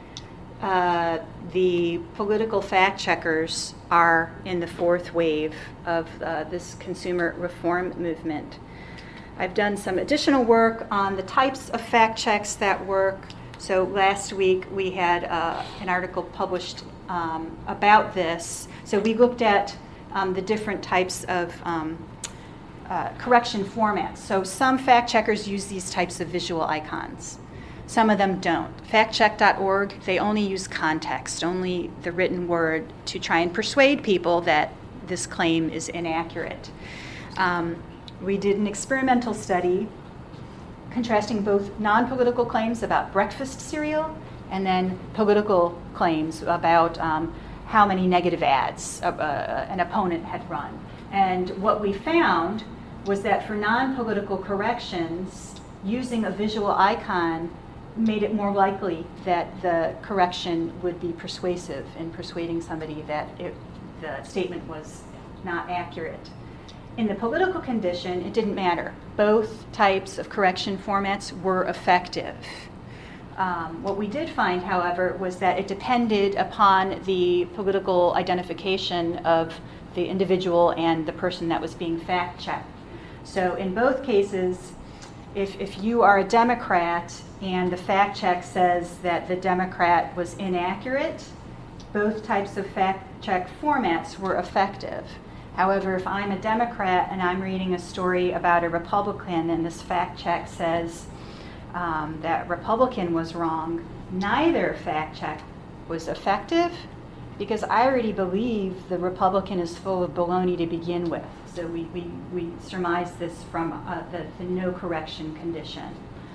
uh, the political fact checkers are in the fourth wave of uh, this consumer reform movement. I've done some additional work on the types of fact checks that work. So last week we had uh, an article published um, about this. So we looked at um, the different types of um, uh, correction formats. So some fact checkers use these types of visual icons. Some of them don't. fact check dot org, they only use context, only the written word, to try and persuade people that this claim is inaccurate. Um, we did an experimental study contrasting both non-political claims about breakfast cereal and then political claims about um, how many negative ads uh, uh, an opponent had run. And what we found was that for non-political corrections, using a visual icon made it more likely that the correction would be persuasive in persuading somebody that it, the statement was not accurate. In the political condition, it didn't matter. Both types of correction formats were effective. Um, what we did find, however, was that it depended upon the political identification of the individual and the person that was being fact-checked. So in both cases, if, if you are a Democrat and the fact check says that the Democrat was inaccurate, both types of fact check formats were effective. However, if I'm a Democrat and I'm reading a story about a Republican and this fact check says um, that Republican was wrong, neither fact check was effective because I already believe the Republican is full of baloney to begin with. So we, we, we surmise this from uh, the, the no correction condition.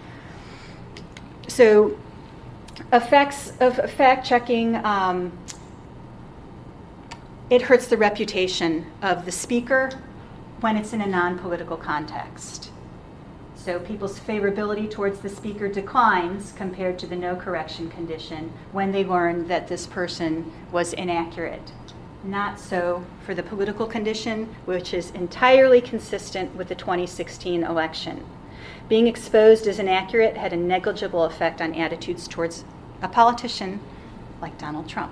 So effects of fact checking, um, it hurts the reputation of the speaker when it's in a non-political context. So people's favorability towards the speaker declines compared to the no correction condition when they learn that this person was inaccurate. Not so for the political condition, which is entirely consistent with the twenty sixteen election. Being exposed as inaccurate had a negligible effect on attitudes towards a politician like Donald Trump.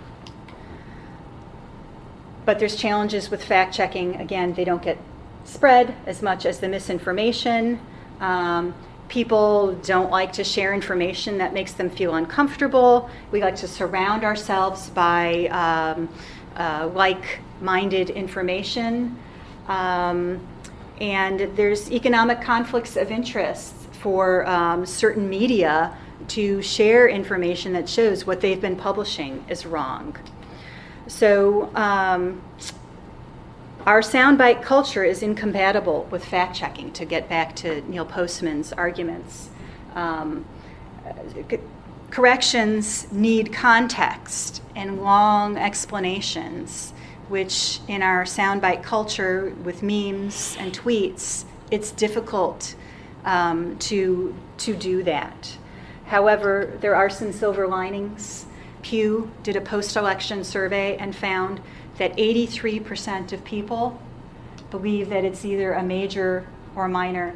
But there's challenges with fact-checking. Again, they don't get spread as much as the misinformation. Um, people don't like to share information that makes them feel uncomfortable. We like to surround ourselves by um, uh, like-minded information. Um, and there's economic conflicts of interest for um, certain media to share information that shows what they've been publishing is wrong. So um, our soundbite culture is incompatible with fact-checking, to get back to Neil Postman's arguments. Um, c- corrections need context and long explanations, which in our soundbite culture with memes and tweets, it's difficult um, to, to do that. However, there are some silver linings. Pew did a post-election survey and found that eighty-three percent of people believe that it's either a major or minor.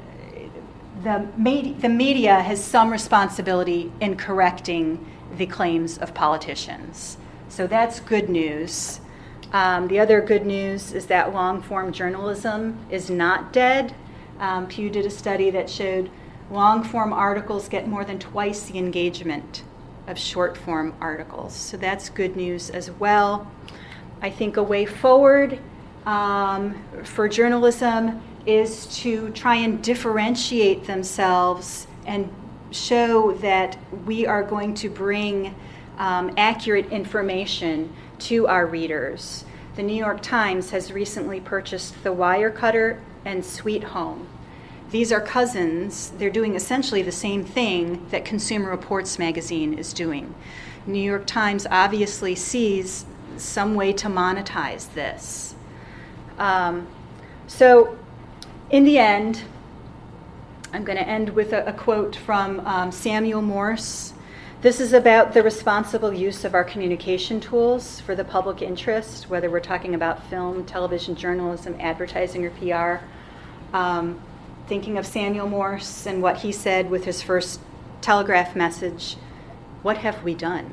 The, med- the media has some responsibility in correcting the claims of politicians. So that's good news. Um, the other good news is that long-form journalism is not dead. Um, Pew did a study that showed long-form articles get more than twice the engagement of short-form articles. So that's good news as well. I think a way forward um, for journalism is to try and differentiate themselves and show that we are going to bring um, accurate information to our readers. The New York Times has recently purchased The Wirecutter and Sweet Home. These are cousins. They're doing essentially the same thing that Consumer Reports magazine is doing. New York Times obviously sees some way to monetize this. Um, so in the end, I'm going to end with a, a quote from um, Samuel Morse. This is about the responsible use of our communication tools for the public interest, whether we're talking about film, television, journalism, advertising, or P R. Um, thinking of Samuel Morse and what he said with his first telegraph message, what have we done?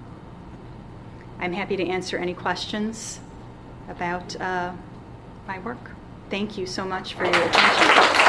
I'm happy to answer any questions about uh, my work. Thank you so much for your attention.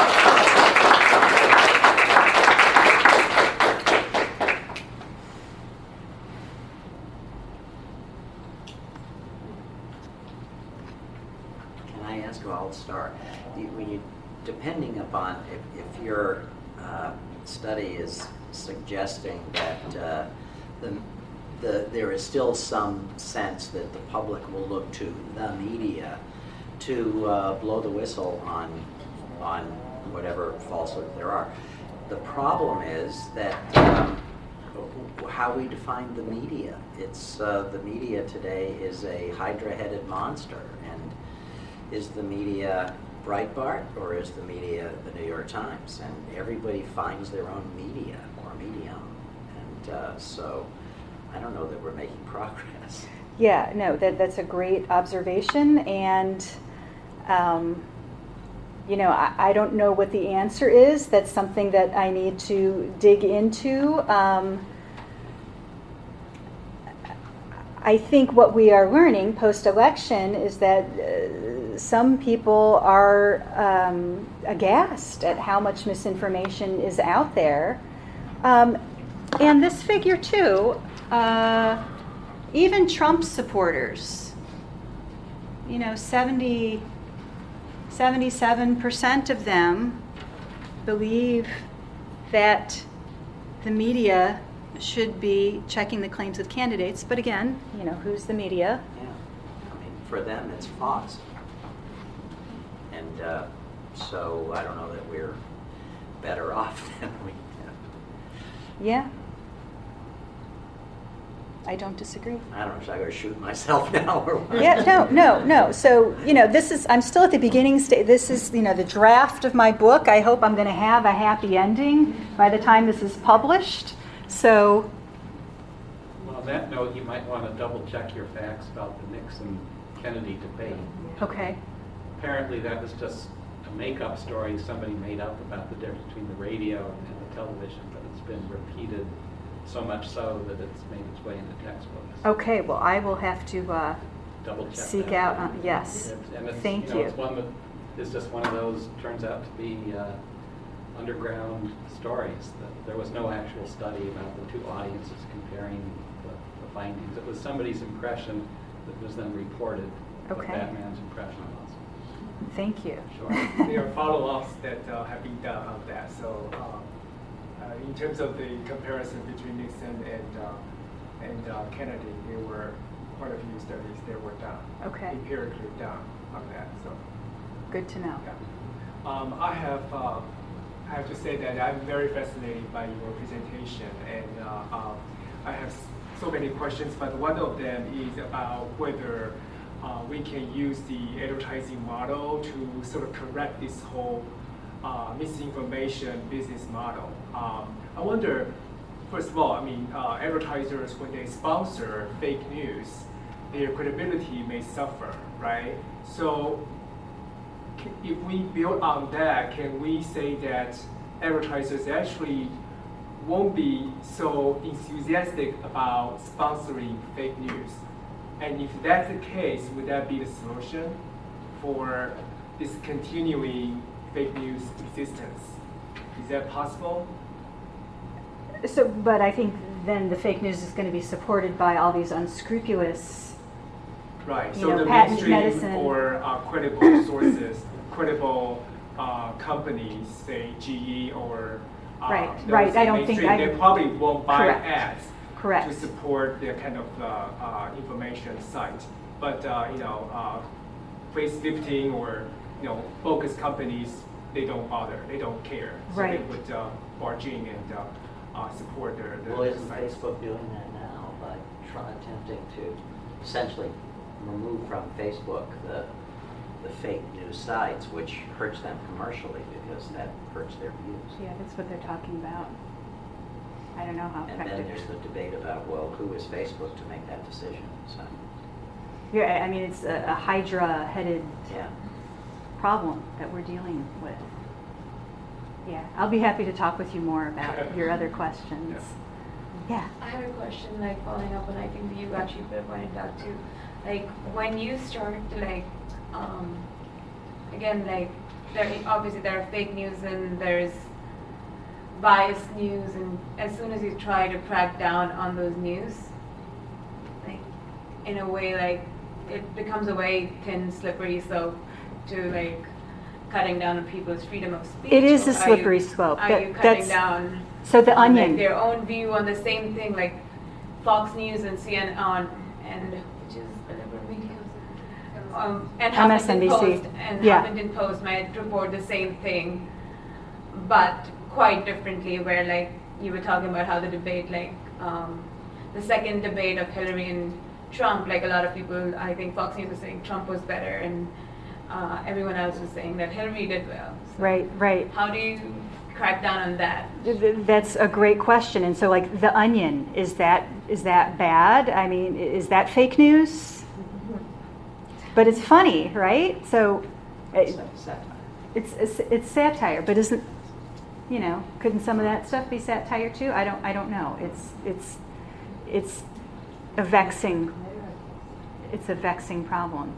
Can I ask you, I'll start. You, when you, depending upon if, if your uh, study is suggesting that uh, the The, there is still some sense that the public will look to the media to uh, blow the whistle on on whatever falsehoods there are. The problem is that um, how we define the media. It's uh, the media today is a hydra-headed monster, and is the media Breitbart or is the media the New York Times? And everybody finds their own media or medium, and uh, so. I don't know that we're making progress. Yeah, no, that that's a great observation, and um, you know, I, I don't know what the answer is. That's something that I need to dig into. Um, I think what we are learning post-election is that uh, some people are um, aghast at how much misinformation is out there, um, and this figure too. Uh, even Trump supporters, you know, seventy, seventy-seven percent of them believe that the media should be checking the claims of candidates. But again, you know, who's the media? Yeah, I mean, for them, it's Fox. And uh, so I don't know that we're better off than we. Yeah. I don't disagree. I don't know, should I go shoot myself now or what? Yeah, no, no, no. So, you know, this is, I'm still at the beginning stage. This is, you know, the draft of my book. I hope I'm going to have a happy ending by the time this is published. So. Well, on that note, you might want to double check your facts about the Nixon-Kennedy debate. Okay. Apparently that was just a make-up story somebody made up about the difference between the radio and the television, but it's been repeated so much so that it's made its way into textbooks. Okay, well, I will have to uh, Double check seek that. out. Uh, yes. It's, and it's, Thank you. Know, you. It's one that is just one of those, turns out to be uh, underground stories. That there was no actual study about the two audiences comparing the, the findings. It was somebody's impression that was then reported. Okay. What that man's impression was. Thank you. Sure. There are follow-ups that uh, have been done on that. So, um, uh, in terms of the comparison between Nixon and uh, and uh, Kennedy, there were quite a few studies that were done, Okay. empirically done on that. So Good to know. yeah. Um, I have uh, I have to say that I'm very fascinated by your presentation, and uh, um, I have so many questions, but one of them is about whether uh, we can use the advertising model to sort of correct this whole uh, misinformation business model. Um, I wonder, first of all, I mean, uh, advertisers, when they sponsor fake news, their credibility may suffer, right? So if we build on that, can we say that advertisers actually won't be so enthusiastic about sponsoring fake news? And if that's the case, would that be the solution for this continuing fake news resistance? Is that possible? So, but I think then the fake news is going to be supported by all these unscrupulous, Right. you So know, the patent mainstream medicine. or uh, credible sources, credible uh, companies, say G E or uh, Right, those right. I don't think mainstream, I- they probably won't buy Correct. ads Correct. to support their kind of uh, uh, information site. But uh, you know, uh, facelifting or you know, bogus companies, they don't bother. They don't care. So Right. they would uh, barge in and uh, uh, support their, their Well, isn't sites. Facebook doing that now by trying, attempting to essentially remove from Facebook the the fake news sites, which hurts them commercially because that hurts their views. Yeah, that's what they're talking about. I don't know how And then effective. there's the debate about, well, who is Facebook to make that decision? So, Yeah, I mean, it's a, a hydra-headed yeah. problem that we're dealing with. Yeah, I'll be happy to talk with you more about your other questions. Yeah. I have a question, like following up on I think you actually pointed out too. Like when you start to like, um, again, like there obviously there are fake news and there's biased news, and as soon as you try to crack down on those news, like in a way, like it becomes a way thin, slippery slope to like cutting down on people's freedom of speech. It is Or a are slippery you- slope. Are That- you cutting that's- down? So the on, Onion. like, their own view on the same thing, like Fox News and C N N on and which is whatever media. Um, and M S Huffington N B C. Post and Yeah. Huffington Post might report the same thing, but quite differently. Where like you were talking about how the debate, like um, the second debate of Hillary and Trump, like a lot of people, I think Fox News was saying Trump was better, and uh, everyone else was saying that Hillary did well. So Right, right. how do you crack down on that? Th- th- That's a great question. And so, like, The Onion, is that is that bad? I mean, i- is that fake news? But it's funny, right? So, it, So, satire. it's, it's it's satire, but isn't, you know, couldn't some of that stuff be satire too? I don't I don't know. It's it's it's a vexing it's a vexing problem.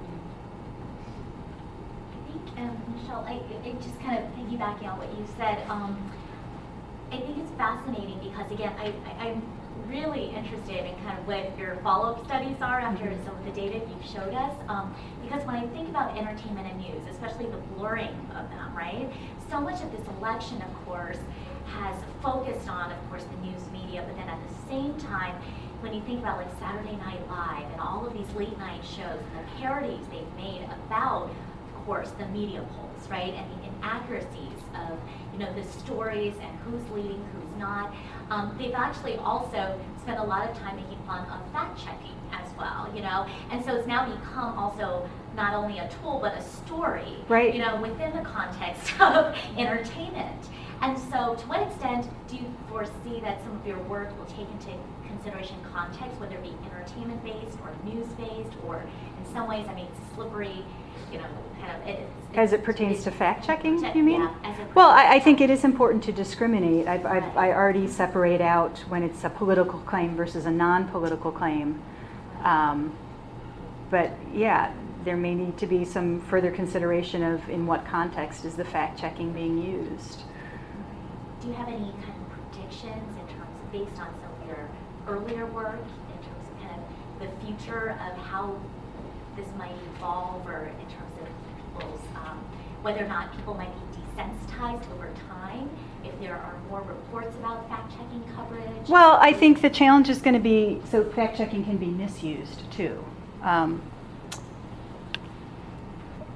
I think, um, Michelle, I, I just kind of piggybacking on what you said, um, I think it's fascinating because, again, I, I, I'm really interested in kind of what your follow-up studies are after Mhm. some of the data you've showed us. Um, because when I think about entertainment and news, especially the blurring of them, right? So much of this election, of course, has focused on, of course, the news media, but then at the same time, when you think about like Saturday Night Live and all of these late night shows and the parodies they've made about, of course, the media polls, right? And the inaccuracies of, you know, the stories and who's leading, who's not. Um, they've actually also spent a lot of time making fun of fact checking as well, you know? And so it's now become also not only a tool, but a story, Right. you know, within the context of entertainment. And so to what extent do you foresee that some of your work will take into consideration context, whether it be entertainment-based or news-based, or in some ways, I mean, it's slippery, you know, kind of. It, it's, As it pertains to fact-checking, to- you mean? Yeah, as it Well, I, I pertains- think it is important to discriminate. I've, I've, I already separate out when it's a political claim versus a non-political claim. Um, but yeah, there may need to be some further consideration of in what context is the fact-checking being used. Do you have any kind of predictions in terms of, based on some of your earlier work, in terms of kind of the future of how this might evolve, or in terms of people's, um, whether or not people might be desensitized over time, if there are more reports about fact-checking coverage? Well, I think the challenge is going to be, so fact-checking can be misused too. Um,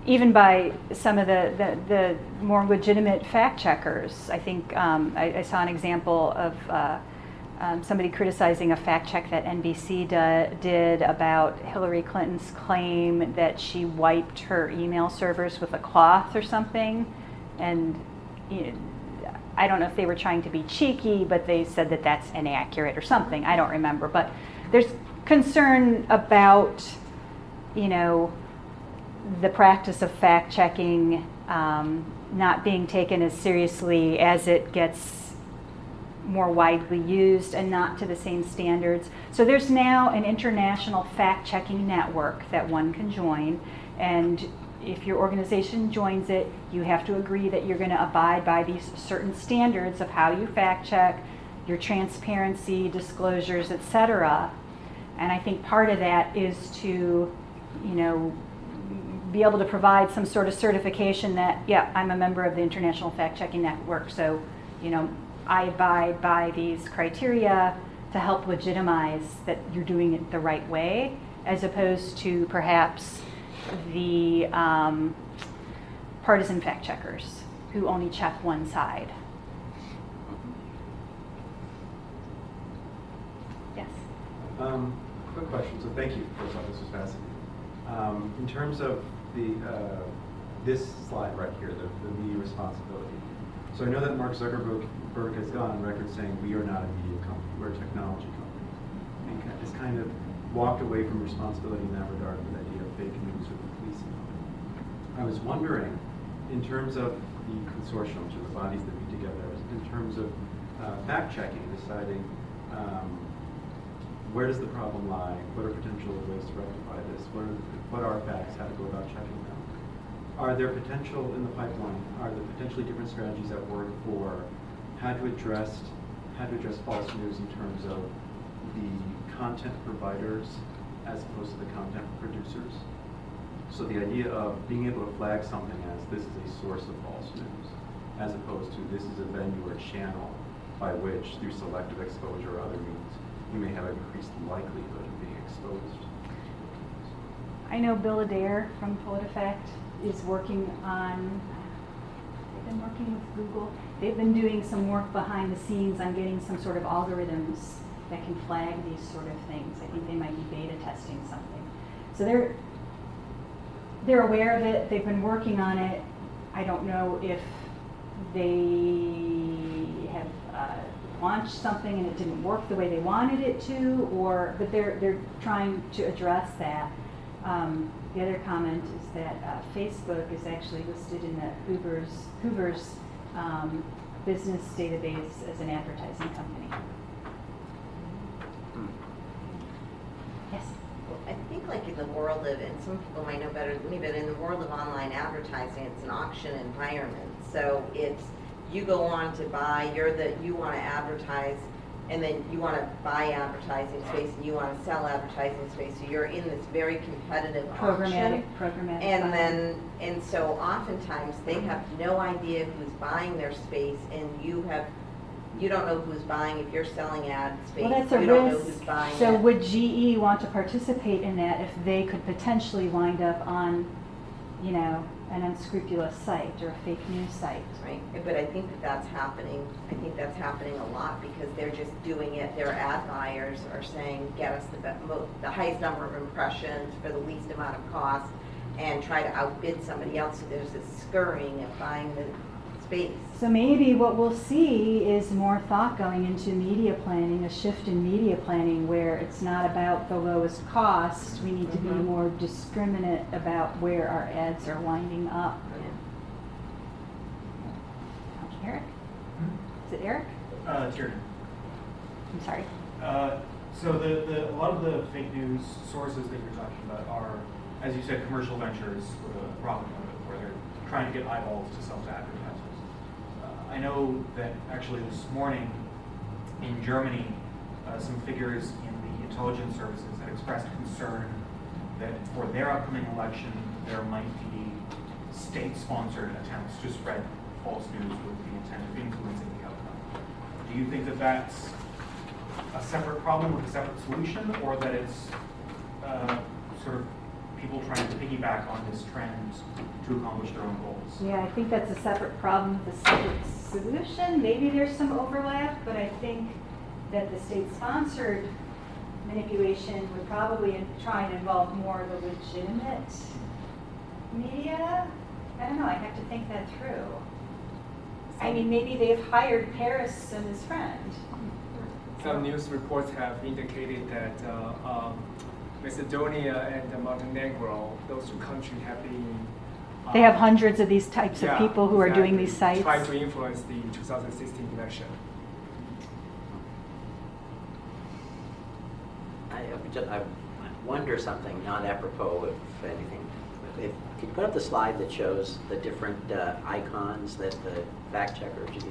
even by some of the, the, the more legitimate fact checkers. I think um, I, I saw an example of uh, um, somebody criticizing a fact check that N B C do, did about Hillary Clinton's claim that she wiped her email servers with a cloth or something. And you know, I don't know if they were trying to be cheeky, but they said that that's inaccurate or something. I don't remember. But there's concern about, you know, the practice of fact checking um, not being taken as seriously as it gets more widely used and not to the same standards. So there's now an international fact checking network that one can join, and if your organization joins it, you have to agree that you're going to abide by these certain standards of how you fact check, your transparency, disclosures, et cetera. And I think part of that is to, you know, be able to provide some sort of certification that, yeah, I'm a member of the International Fact Checking Network, so, you know, I abide by these criteria to help legitimize that you're doing it the right way, as opposed to perhaps the um, partisan fact checkers who only check one side. Yes? Um, quick question. So thank you. First off, this was fascinating. Um, in terms of the uh, this slide right here, the, the media responsibility. So I know that Mark Zuckerberg has gone on record saying we are not a media company, we're a technology company, and has kind of walked away from responsibility in that regard with the idea of fake news or the policing of it. I was wondering, in terms of the consortiums or the bodies that meet together, in terms of uh, fact checking, deciding um, where does the problem lie, what are potential ways to rectify this, what are, what are facts, how to go about checking them. Are there potential in the pipeline, are there potentially different strategies at work for how to address, how to address false news in terms of the content providers as opposed to the content producers? So the idea of being able to flag something as this is a source of false news, as opposed to this is a venue or channel by which, through selective exposure or other means, you may have an increased likelihood of being exposed. I know Bill Adair from PolitiFact is working on, they've been working with Google. They've been doing some work behind the scenes on getting some sort of algorithms that can flag these sort of things. I think they might be beta testing something. So they're they're aware of it. They've been working on it. I don't know if they have uh, launched something and it didn't work the way they wanted it to, or but they're they're trying to address that. Um, the other comment is that uh, Facebook is actually listed in the Hoover's Hoover's um, business database as an advertising company. Yes. Well, I think like in the world of, and some people might know better than me, but in the world of online advertising, it's an auction environment. So it's, you go on to buy, you're the, you want to advertise, and then you want to buy advertising space, and you want to sell advertising space. So you're in this very competitive Programmatic, auction. programmatic. And buying. then, and so oftentimes they have no idea who's buying their space, and you have, you don't know who's buying. If you're selling ad space, well, that's a you don't know risk. who's buying So it. would G E want to participate in that if they could potentially wind up on, you know, an unscrupulous site or a fake news site? Right, but I think that that's happening. I think that's happening a lot because they're just doing it. Their ad buyers are saying, get us the, be- mo- the highest number of impressions for the least amount of cost, and try to outbid somebody else. So there's this scurrying of buying the space. So maybe what we'll see is more thought going into media planning, a shift in media planning where it's not about the lowest cost. We need to be Mhm. more discriminate about where our ads are winding up. Yeah. Eric? Is it Eric? Uh, it's Eric. I'm sorry. Uh, so the, the, a lot of the fake news sources that you're talking about are, as you said, commercial ventures with a profit motive, where they're trying to get eyeballs to sell to advertisers. Uh, I know that actually this morning in Germany, uh, some figures in the intelligence services had expressed concern that for their upcoming election, there might be state-sponsored attempts to spread false news with the intent of influencing the outcome. Do you think that that's a separate problem with a separate solution, or that it's uh, sort of people trying to piggyback on this trend to accomplish their own goals. Yeah, I think that's a separate problem with a separate solution. Maybe there's some overlap, but I think that the state-sponsored manipulation would probably try and involve more of the legitimate media. I don't know, I have to think that through. I mean, maybe they've hired Paris and his friend. Some news reports have indicated that uh, um, Macedonia and Montenegro, those two countries have been... Uh, They have hundreds of these types yeah, of people who are exactly, doing these sites. trying to influence the two thousand sixteen election. I, I just- I wonder something, not apropos of anything. If, can you put up the slide that shows the different uh, icons that the fact checkers use?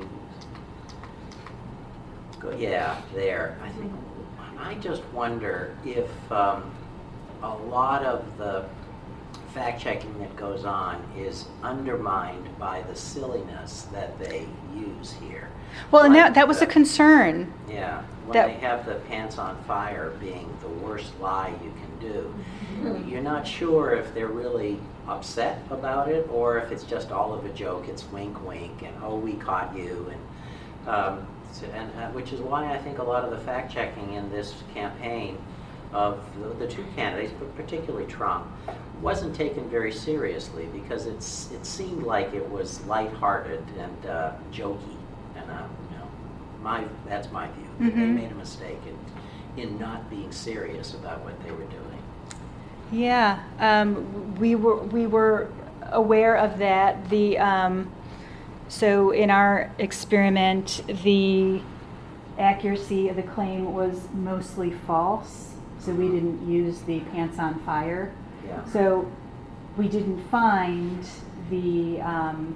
Go, yeah, there. I think I just wonder if um, a lot of the fact checking that goes on is undermined by the silliness that they use here. Well, and Like that, that was the- a concern. Yeah, when That- they have the pants on fire being the worst lie you can do, you're not sure if they're really upset about it or if it's just all of a joke. It's wink, wink, and oh, we caught you, and um, so, and uh, which is why I think a lot of the fact checking in this campaign of the, the two candidates, but particularly Trump, wasn't taken very seriously because it's it seemed like it was lighthearted and uh, jokey, and uh, you know, my that's my view. They Mhm. made a mistake in in not being serious about what they were doing. Yeah, um, we were we were aware of that. The um, so in our experiment, the accuracy of the claim was mostly false. So we didn't use the pants on fire. Yeah. So we didn't find the um,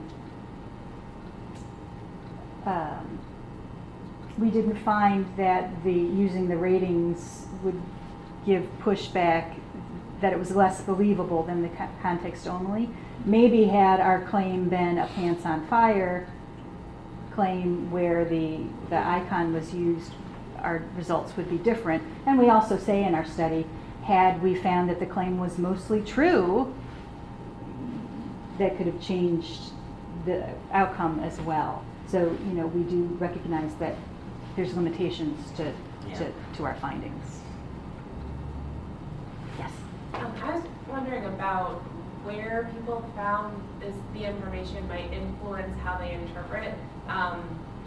um, we didn't find that the using the ratings would give pushback, that it was less believable than the co- context only. Maybe had our claim been a pants on fire claim where the, the icon was used, our results would be different. And we also say in our study, had we found that the claim was mostly true, that could have changed the outcome as well. So, you know, we do recognize that there's limitations to, Yeah. to, to our findings. Yes. Um, I was wondering about where people found this, the information might influence how they interpret, um,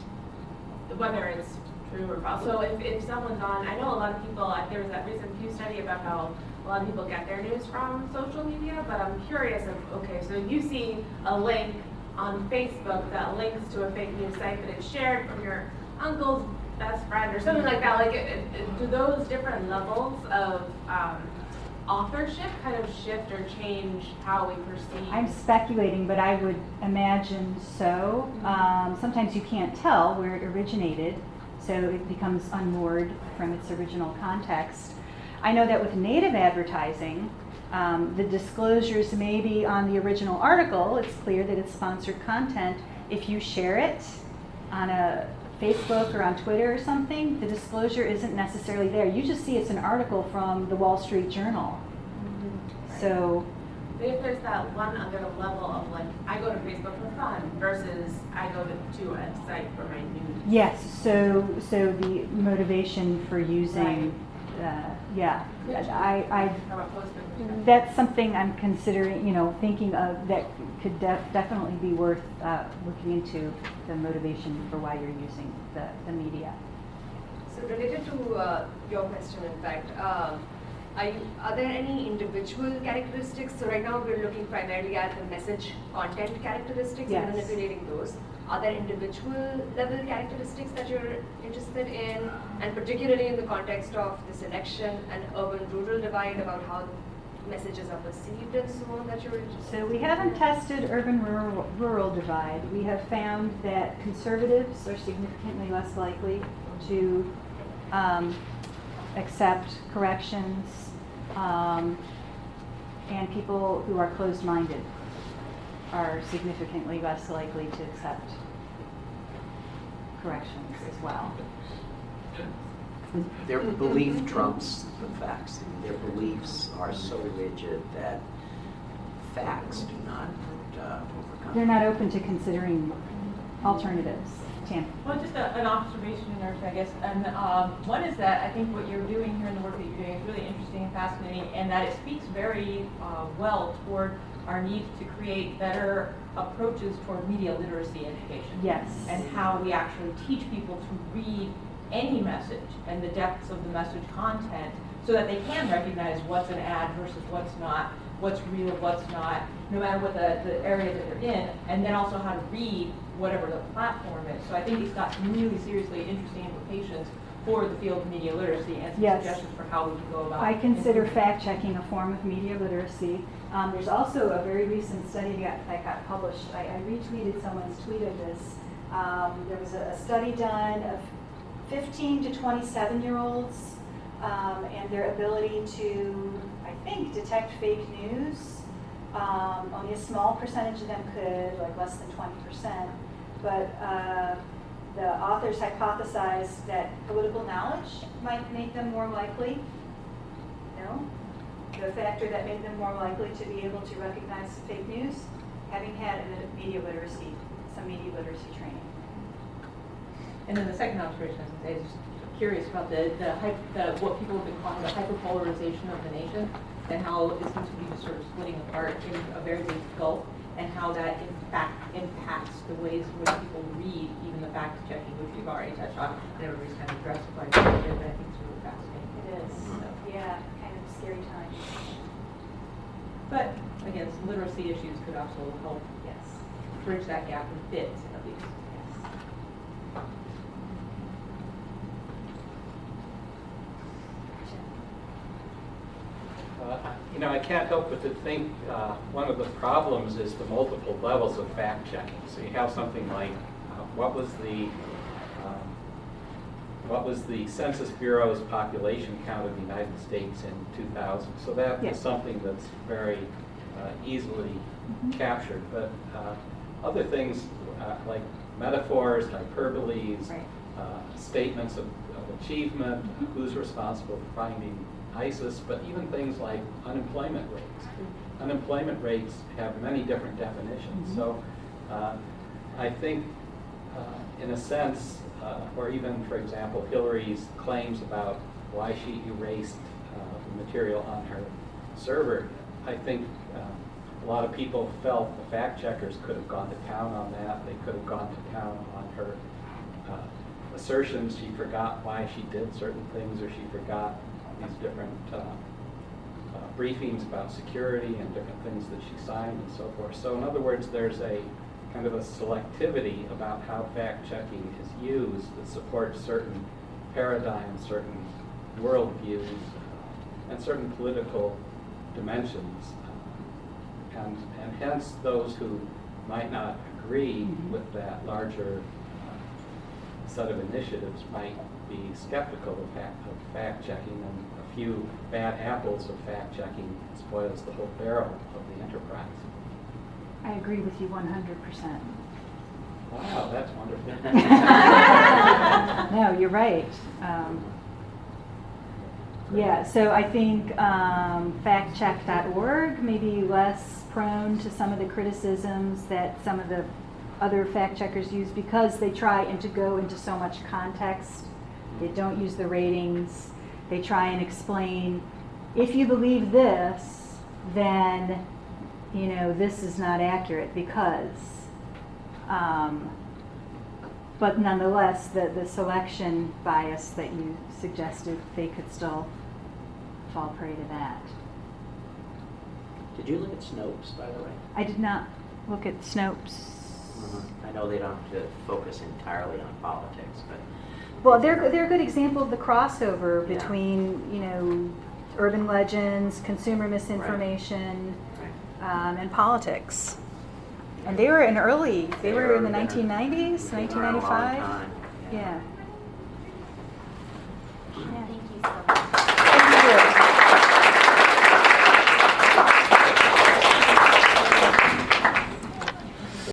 whether it's true or false. So if, if someone's on, I know a lot of people, uh, there was that recent Pew study about how a lot of people get their news from social media, but I'm curious of, okay, so you see a link on Facebook that links to a fake news site, but it's shared from your uncle's best friend or something like that. Like, it, it, do those different levels of um, authorship kind of shift or change how we perceive? I'm speculating, but I would imagine so. Um, sometimes you can't tell where it originated, so it becomes unmoored from its original context. I know that with native advertising, um, the disclosures may be on the original article. It's clear that it's sponsored content. If you share it on a Facebook or on Twitter or something, the disclosure isn't necessarily there. You just see it's an article from the Wall Street Journal. Mm-hmm. So, but if there's that one other level of like, I go to Facebook for fun versus I go to, to a site for my news. yes, so so the motivation for using, uh, yeah, I, I, From a post perspective. that's something I'm considering, you know, thinking of that could def- definitely be worth uh, looking into, the motivation for why you're using the, the media. So related to uh, your question, in fact, um, are, you, are there any individual characteristics? So right now we're looking primarily at the message content characteristics Yes. and manipulating those. Are there individual level characteristics that you're interested in, and particularly in the context of this election and urban-rural divide, about how messages are perceived and so on, that you're interested in? So we haven't tested urban-rural rural divide. We have found that conservatives are significantly less likely to um, accept corrections, um, and people who are closed-minded are significantly less likely to accept corrections as well. their belief trumps the facts. Their beliefs are so rigid that facts do not uh, overcome. They're not open to considering alternatives. Tam. Well, just a, an observation, Nurse, I guess. And um, one is that I think what you're doing here and the work that you're doing is really interesting and fascinating, and that it speaks very uh, well toward our need to create better approaches toward media literacy education. Yes. And how we actually teach people to read any message and the depths of the message content so that they can recognize what's an ad versus what's not, what's real, what's not, no matter what the, the area that they're in, and then also how to read whatever the platform is. So I think it's got some really seriously interesting implications for the field of media literacy and some Yes. suggestions for how we can go about I consider improving. fact-checking a form of media literacy. Um, there's also a very recent study that, that got published. I, I retweeted someone's tweet of this. Um, there was a, a study done of fifteen to twenty-seven year olds um, and their ability to, I think, detect fake news. Um, only a small percentage of them could, like less than twenty percent. But uh, the authors hypothesized that political knowledge might make them more likely. No? The factor that made them more likely to be able to recognize fake news, having had a media literacy, some media literacy training. And then the second observation, I was just curious about the, the, hype, the what people have been calling the hyperpolarization of the nation, and how it seems to be just sort of splitting apart in a very big gulf, and how that in fact impacts the ways in which people read even the fact checking, which we've already touched on, and everybody's kind of addressed quite a bit, but I think it's really fascinating. It is. So, yeah, kind of scary time. But again, some literacy issues could also help yes. bridge that gap a bit, at least. Uh, you know, I can't help but to think uh, one of the problems is the multiple levels of fact checking. So you have something like, uh, what was the um, what was the Census Bureau's population count of the United States in two thousand? So that yes. is something that's very uh, easily mm-hmm. captured. But uh, other things uh, like metaphors, hyperboles, right. uh, statements of, of achievement, mm-hmm. who's responsible for finding ISIS, but even things like unemployment rates. Mm-hmm. Unemployment rates have many different definitions. Mm-hmm. So uh, I think, uh, in a sense, uh, or even, for example, Hillary's claims about why she erased uh, the material on her server, I think uh, a lot of people felt the fact checkers could have gone to town on that. They could have gone to town on her uh, assertions. She forgot why she did certain things, or she forgot these different uh, uh, briefings about security and different things that she signed and so forth. So in other words, there's a kind of a selectivity about how fact-checking is used that supports certain paradigms, certain worldviews, and certain political dimensions. And, and hence those who might not agree mm-hmm. with that larger uh, set of initiatives might be skeptical of fact, of fact-checking, and a few bad apples of fact-checking spoils the whole barrel of the enterprise. I agree with you one hundred percent. Wow, that's wonderful. No, you're right. Um, yeah, so I think um, fact check dot org may be less prone to some of the criticisms that some of the other fact checkers use, because they try and to go into so much context. They don't use the ratings. They try and explain, if you believe this, then, you know, this is not accurate because. Um, but nonetheless, the, the selection bias that you suggested, they could still fall prey to that. Did you look at Snopes, by the way? I did not look at Snopes. Mm-hmm. I know they don't have to focus entirely on politics, but... Well, they're they're a good example of the crossover between, you know, urban legends, consumer misinformation, right. Right. Um, and politics. And they were in early. They, they were in the nineteen nineties, nineteen ninety-five. Yeah. yeah.